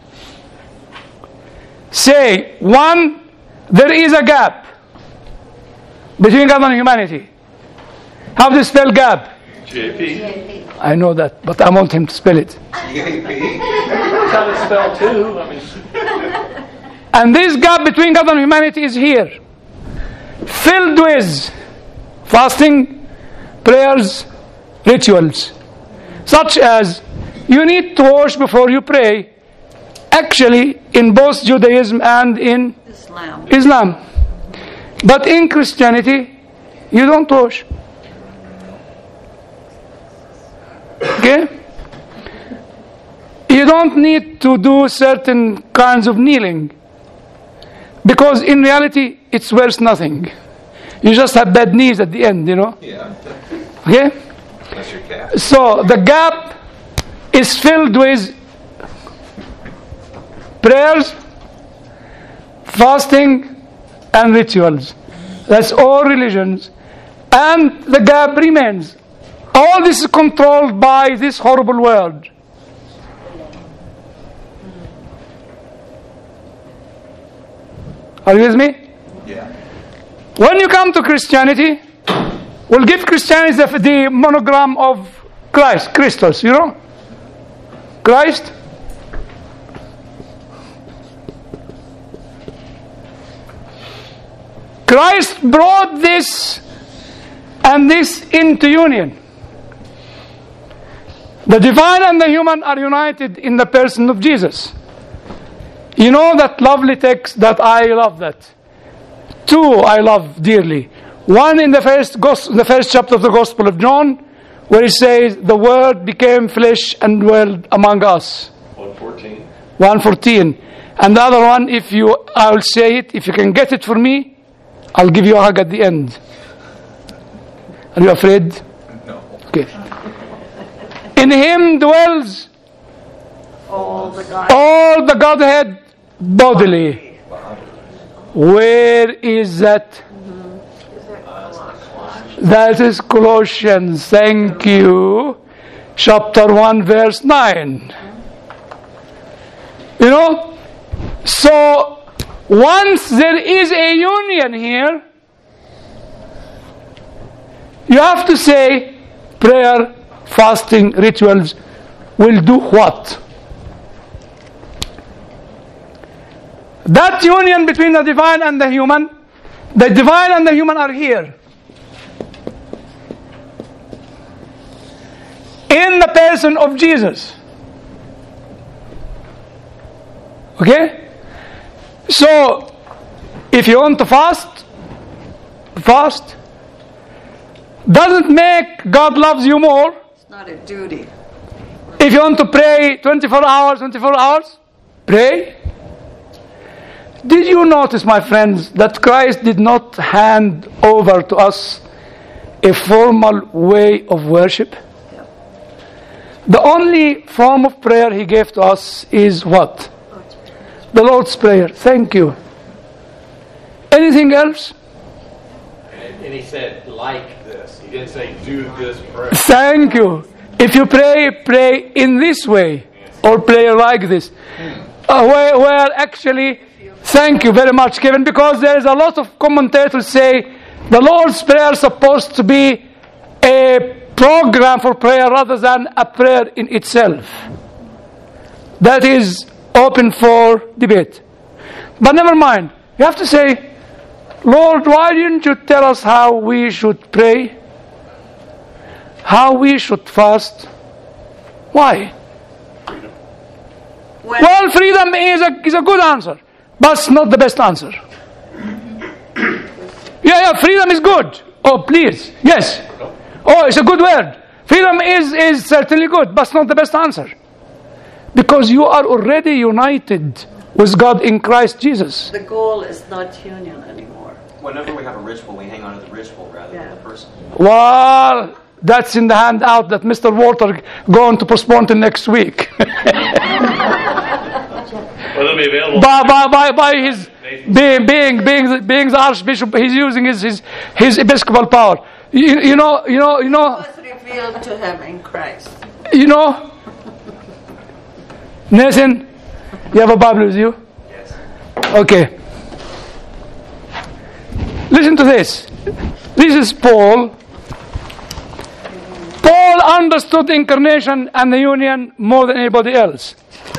Say, one, there is a gap between God and humanity. How do you spell gap? JP. I know that, but I want him to spell it. That's how it's spelled too. I mean. And this gap between God and humanity is here. Filled with fasting, prayers, rituals. Such as, you need to wash before you pray. Actually, in both Judaism and in Islam. But in Christianity, you don't wash. Okay? You don't need to do certain kinds of kneeling. Because in reality, it's worth nothing. You just have bad knees at the end, you know? Yeah. Okay? That's your cat. So the gap is filled with prayers, fasting, and rituals. That's all religions. And the gap remains. All this is controlled by this horrible world. Are you with me? Yeah. When you come to Christianity, we'll give Christianity the monogram of Christ, Christos, you know? Christ. Christ brought this and this into union. The divine and the human are united in the person of Jesus. You know that lovely text that I love that. Two I love dearly. One in the first chapter of the Gospel of John, where it says, the Word became flesh and dwelled among us. 1:14. 1:14. And the other one, I will say it, if you can get it for me, I'll give you a hug at the end. Are you afraid? No. Okay. In him dwells All the Godhead bodily. Where is that? That is Colossians. Thank you. Chapter 1, verse 9. You know? So, once there is a union here, you have to say prayer, fasting, rituals will do what? That union between the divine and the human are here. in the person of Jesus. Okay? So, if you want to fast. Doesn't make God loves you more. It's not a duty. If you want to pray 24 hours, pray. Did you notice, my friends, that Christ did not hand over to us a formal way of worship? The only form of prayer He gave to us is what? The Lord's Prayer. Thank you. Anything else? And He said, like this. He didn't say, do this prayer. Thank you. If you pray, pray in this way. Or pray like this. Where actually, thank you very much, Kevin, because there is a lot of commentators say the Lord's Prayer is supposed to be a program for prayer rather than a prayer in itself. That is open for debate. But never mind. You have to say, Lord, why didn't you tell us how we should pray? How we should fast? Why? Well, freedom is a good answer, but it's not the best answer. Yeah, freedom is good. Oh, please. Yes. Oh, it's a good word. Freedom is certainly good, but it's not the best answer. Because you are already united with God in Christ Jesus. The goal is not union anymore. Whenever we have a ritual, we hang on to the ritual rather than the person. Well, that's in the handout that Mr. Walter going to postpone to next week. Well, it'll be available. By his being the Archbishop, he's using his episcopal power. You know. It was revealed to him in Christ. You know, Nathan, you have a Bible with you? Yes. Okay. Listen to this. This is Paul. Paul understood the incarnation and the union more than anybody else.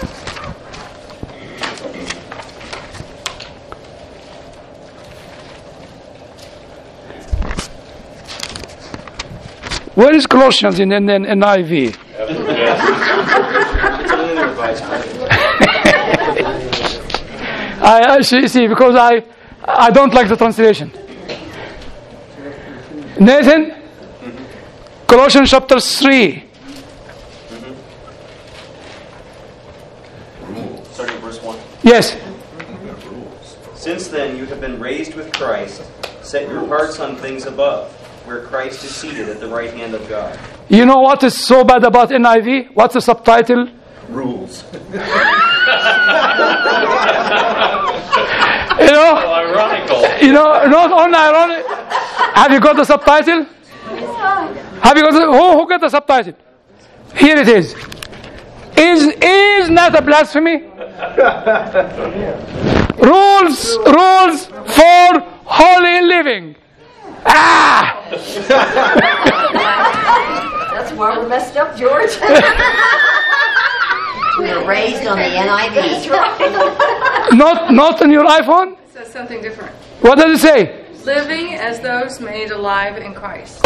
Where is Colossians in NIV? I see, because I don't like the translation. Nathan, Colossians chapter 3. Starting at verse 1. Yes. Since then you have been raised with Christ, set your hearts on things above, where Christ is seated at the right hand of God. You know what is so bad about NIV? What's the subtitle? Rules. You know, Ironical. You know, not only ironic. Have you got the subtitle? Have you got who got the subtitle? Here it is. Is not a blasphemy? Rules for holy living. That's why we're messed up, George. We were raised on the NIV. Not on your iPhone? It says something different. What does it say? Living as those made alive in Christ.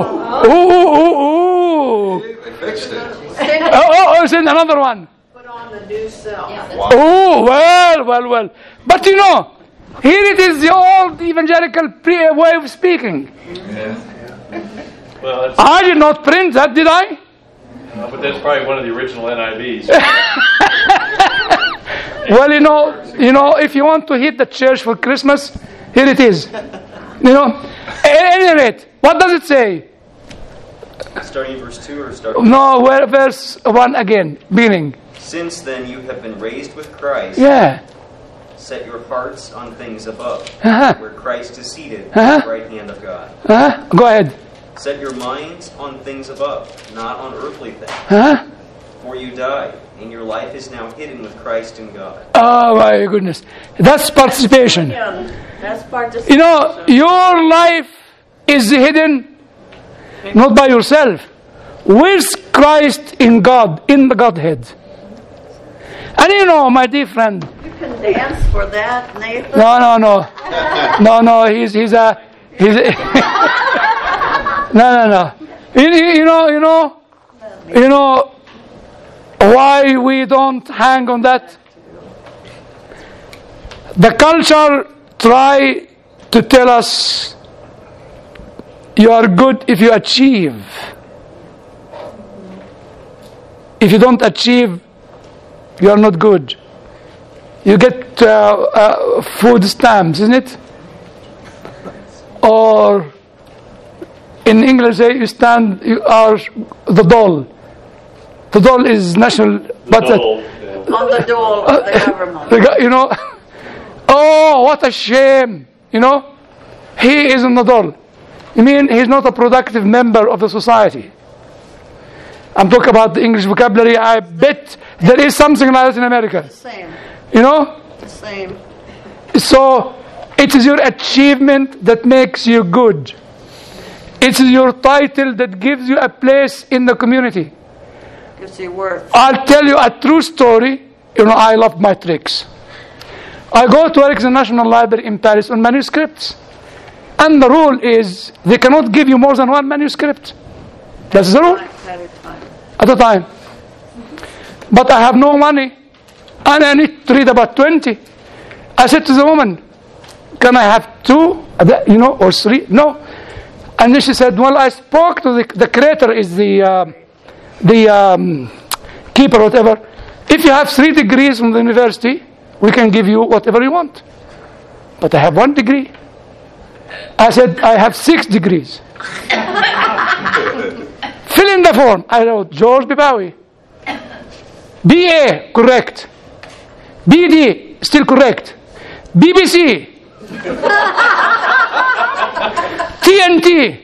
Oh! They fixed it. It's in another one. Put on the new self. Oh, well. But you know, here it is, the old evangelical way of speaking. Well, I did not print that, did I? but that's probably one of the original NIVs. Well, you know, if you want to hit the church for Christmas, here it is. You know, at any rate, what does it say? Starting in verse 2 or starting? No, verse 1 again, beginning. Since then you have been raised with Christ. Yeah. Set your hearts on things above, Uh-huh. where Christ is seated at the right hand of God. Go ahead. Set your minds on things above, not on earthly things. For you died, and your life is now hidden with Christ in God. Oh my goodness. That's participation. That's participation. You know, your life is hidden not by yourself, with Christ in God, in the Godhead. And you know, my dear friend. You can dance for that, Nathan. No. He's a. No. You know. You know why we don't hang on that? The culture try to tell us you are good if you achieve. If you don't achieve, you are not good. You get food stamps, isn't it? Or in English, you are the doll. The doll is national, but On the dole of the government. you know, oh, what a shame. You know, he is on the doll. You mean he's not a productive member of the society? I'm talking about the English vocabulary. I bet there is something like that in America. Same. You know? Same. So, it is your achievement that makes you good. It is your title that gives you a place in the community. Gives you worth. I'll tell you a true story. You know, I love my tricks. I go to work in the National Library in Paris on manuscripts. And the rule is they cannot give you more than one manuscript. That's the rule. At the time. But I have no money. And I need to read about 20. I said to the woman, can I have 2? You know, or 3? No. And then she said, well, I spoke to the creator is the keeper, whatever. If you have 3 degrees from the university, we can give you whatever you want. But I have 1 degree. I said, I have 6 degrees. Fill in the form. I wrote George Bibawi. BA, correct. BD, still correct. BBC. TNT.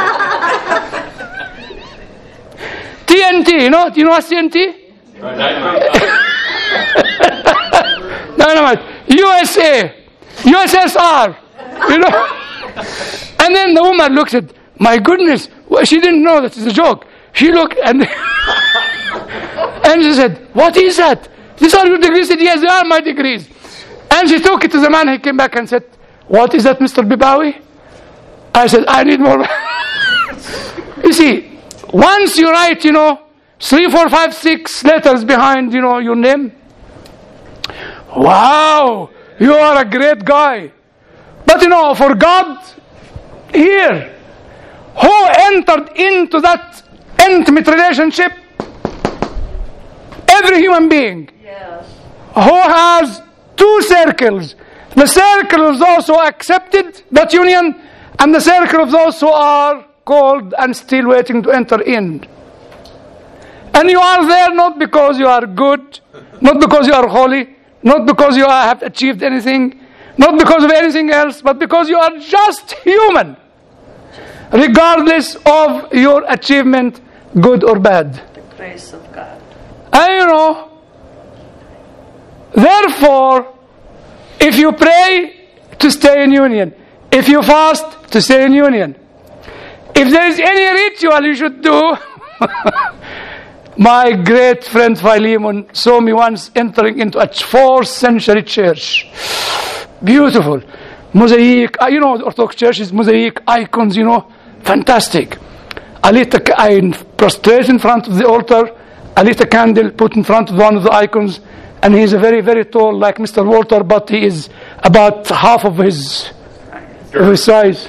TNT, you know? Do you know what's TNT? Dynamite. USA. USSR. You know? And then the woman looks at, my goodness, well, she didn't know that it's a joke. She looked and and she said, what is that? These are your degrees? She said, yes, they are my degrees. And she took it to the man. He came back and said, what is that, Mr. Bibawi? I said, I need more. You see, once you write, 3, 4, 5, 6 letters behind, your name, wow, you are a great guy. But for God, here, who entered into that intimate relationship? Every human being. Yes. Who has 2 circles. The circle of those who accepted that union, and the circle of those who are called and still waiting to enter in. And you are there not because you are good, not because you are holy, not because you have achieved anything, not because of anything else, but because you are just human, regardless of your achievement, good or bad. The grace of God. And therefore, if you pray, to stay in union. If you fast, to stay in union. If there is any ritual you should do, my great friend Philemon saw me once entering into a 4th century church. Beautiful. Mosaic, the Orthodox Church is mosaic, icons, fantastic. I prostrate in front of the altar, I lit a candle, put in front of one of the icons, and he is a very, very tall, like Mr. Walter, but he is about half of his size.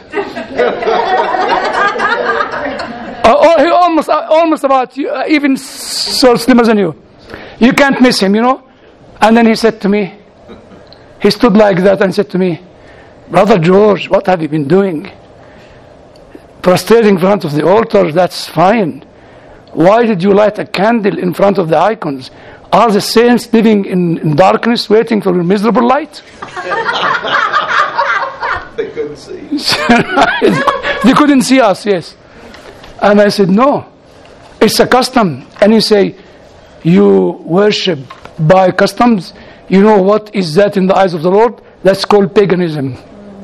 He almost about you, even so slimmer than you. You can't miss him, And then he said to me, he stood like that and said to me, Brother George, what have you been doing? Prostrating in front of the altar, that's fine. Why did you light a candle in front of the icons? Are the saints living in darkness waiting for a miserable light? They couldn't see. They couldn't see us, yes. And I said, no, it's a custom. And you say, you worship by customs. You know what is that in the eyes of the Lord? That's called paganism.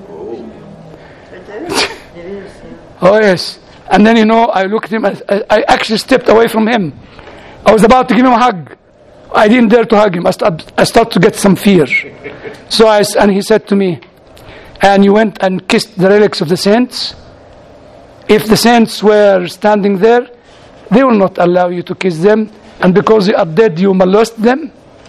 Oh, yes. And then, I looked at him, I actually stepped away from him. I was about to give him a hug. I didn't dare to hug him. I started to get some fear. And he said to me, and you went and kissed the relics of the saints? If the saints were standing there, they will not allow you to kiss them, and because they are dead, you molest them.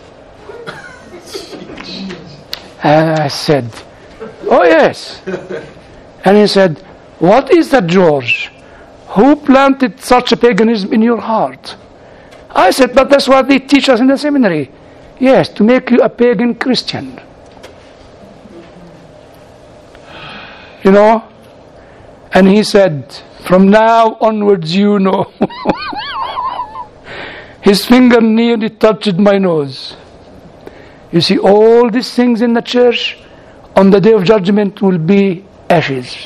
And I said, oh yes. And he said, what is that, George? Who planted such a paganism in your heart? I said, but that's what they teach us in the seminary. Yes, to make you a pagan Christian. You know? And he said, from now onwards, you know. His finger nearly touched my nose. You see, all these things in the church on the day of judgment will be ashes.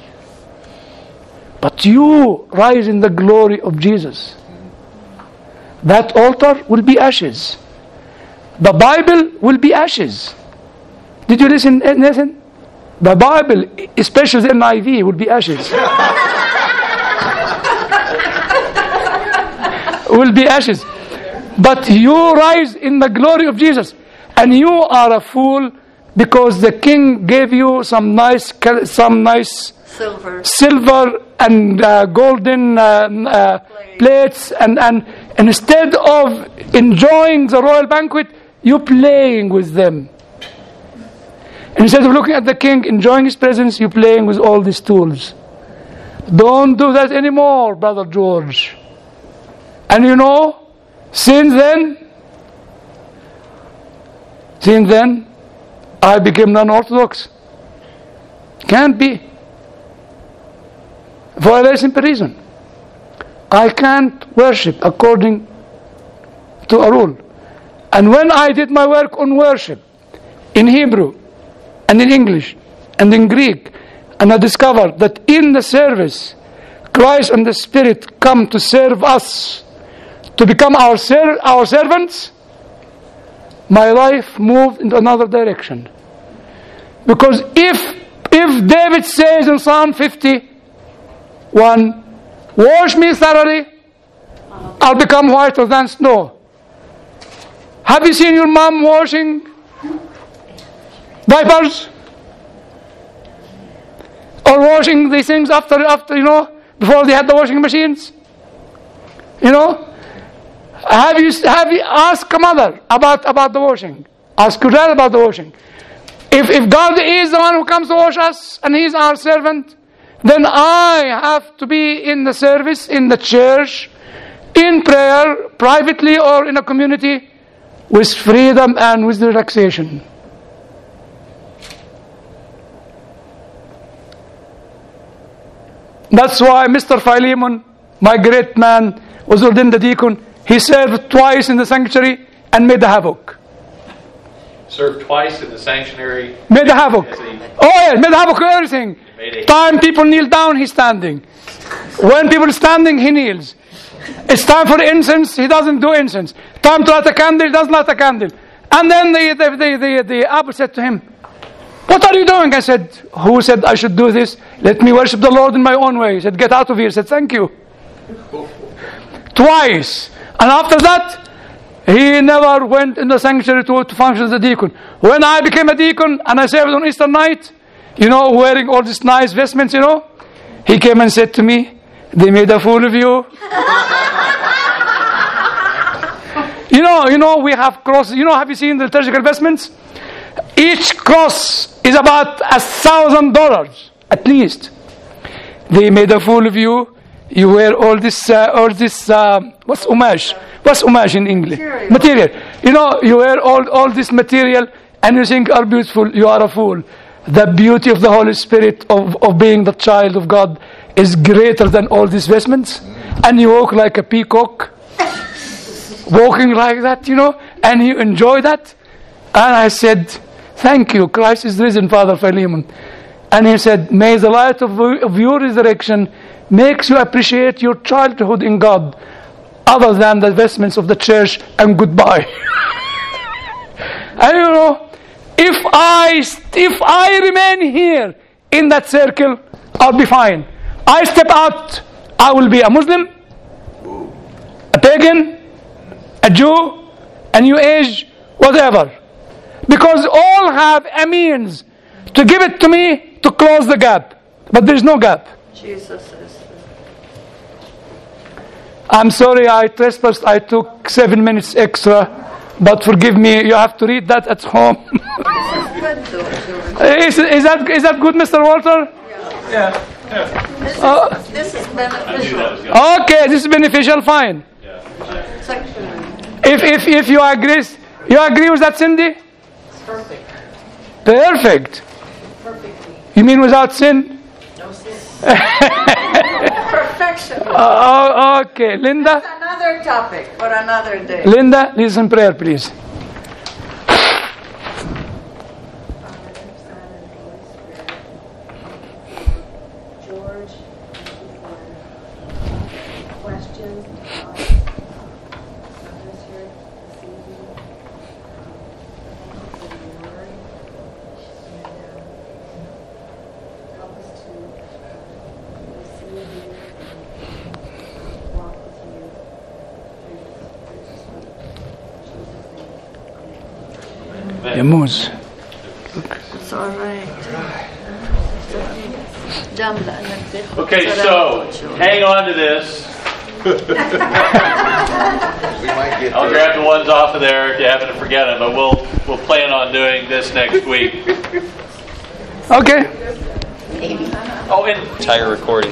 But you rise in the glory of Jesus. That altar will be ashes. The Bible will be ashes. Did you listen, Nathan? The Bible, especially the NIV, will be ashes. Will be ashes. But you rise in the glory of Jesus. And you are a fool because the king gave you some nice silver and golden plates, and instead of enjoying the royal banquet, you playing with them. Instead of looking at the king, enjoying his presence, you playing with all these tools. Don't do that anymore, Brother George. And you know, since then, I became non-Orthodox. Can't be. For a very simple reason. I can't worship according to a rule. And when I did my work on worship in Hebrew and in English and in Greek, and I discovered that in the service, Christ and the Spirit come to serve us, to become our servants, my life moved into another direction. Because if David says in Psalm 51, wash me thoroughly, I'll become whiter than snow. Have you seen your mom washing diapers? Or washing these things after before they had the washing machines? You know? Have you asked a mother about the washing? Ask your dad about the washing. If God is the one who comes to wash us and He's our servant, then I have to be in the service, in the church, in prayer, privately or in a community, with freedom and with relaxation. That's why Mr. Philemon, my great man, was ordained a deacon. He served twice in the sanctuary and made havoc. Served twice in the sanctuary. Made havoc. Made havoc with everything. Time people kneel down, he's standing. When people are standing, he kneels. It's time for incense, he doesn't do incense. Time to light a candle, he doesn't light a candle. And then the abbot said to him, what are you doing? I said, who said I should do this? Let me worship the Lord in my own way. He said, get out of here. I said, thank you. Twice. And after that, he never went in the sanctuary to function as a deacon. When I became a deacon and I served on Easter night, wearing all these nice vestments, he came and said to me, they made a fool of you. We have crosses. Have you seen the liturgical vestments? Each cross is about $1,000 at least. They made a fool of you. You wear all this what's homage? What's homage in English? Material. You wear all this material and you think are beautiful. You are a fool. The beauty of the Holy Spirit of being the child of God is greater than all these vestments. And you walk like a peacock, walking like that, and you enjoy that. And I said, thank you, Christ is risen, Father Philemon. And he said, may the light of your resurrection makes you appreciate your childhood in God other than the vestments of the church, and goodbye. And if I remain here in that circle, I'll be fine. I step out, I will be a Muslim, a pagan, a Jew, a New Age, whatever. Because all have a means to give it to me to close the gap. But there is no gap. Jesus is. I'm sorry I trespassed. I took 7 minutes extra, but forgive me. You have to read that at home. is that good, Mr. Walter? Yeah. This is beneficial. Okay, this is beneficial. Fine. Section. If you agree with that, Cindy? Perfect. Perfect. Perfectly. You mean without sin? No sin. Perfection. Okay, Linda. That's another topic for another day. Linda, lead us in prayer, please. George, questions, thoughts, others here this evening. Thank you for your word, and help us to receive you and walk with you through this week. In Jesus' name, amen. Yamuz. It's all right. Okay, so hang on to this. We might get I'll there. grab the ones off of there if you happen to forget them, but we'll plan on doing this next week. Okay. Oh, and Entire recording.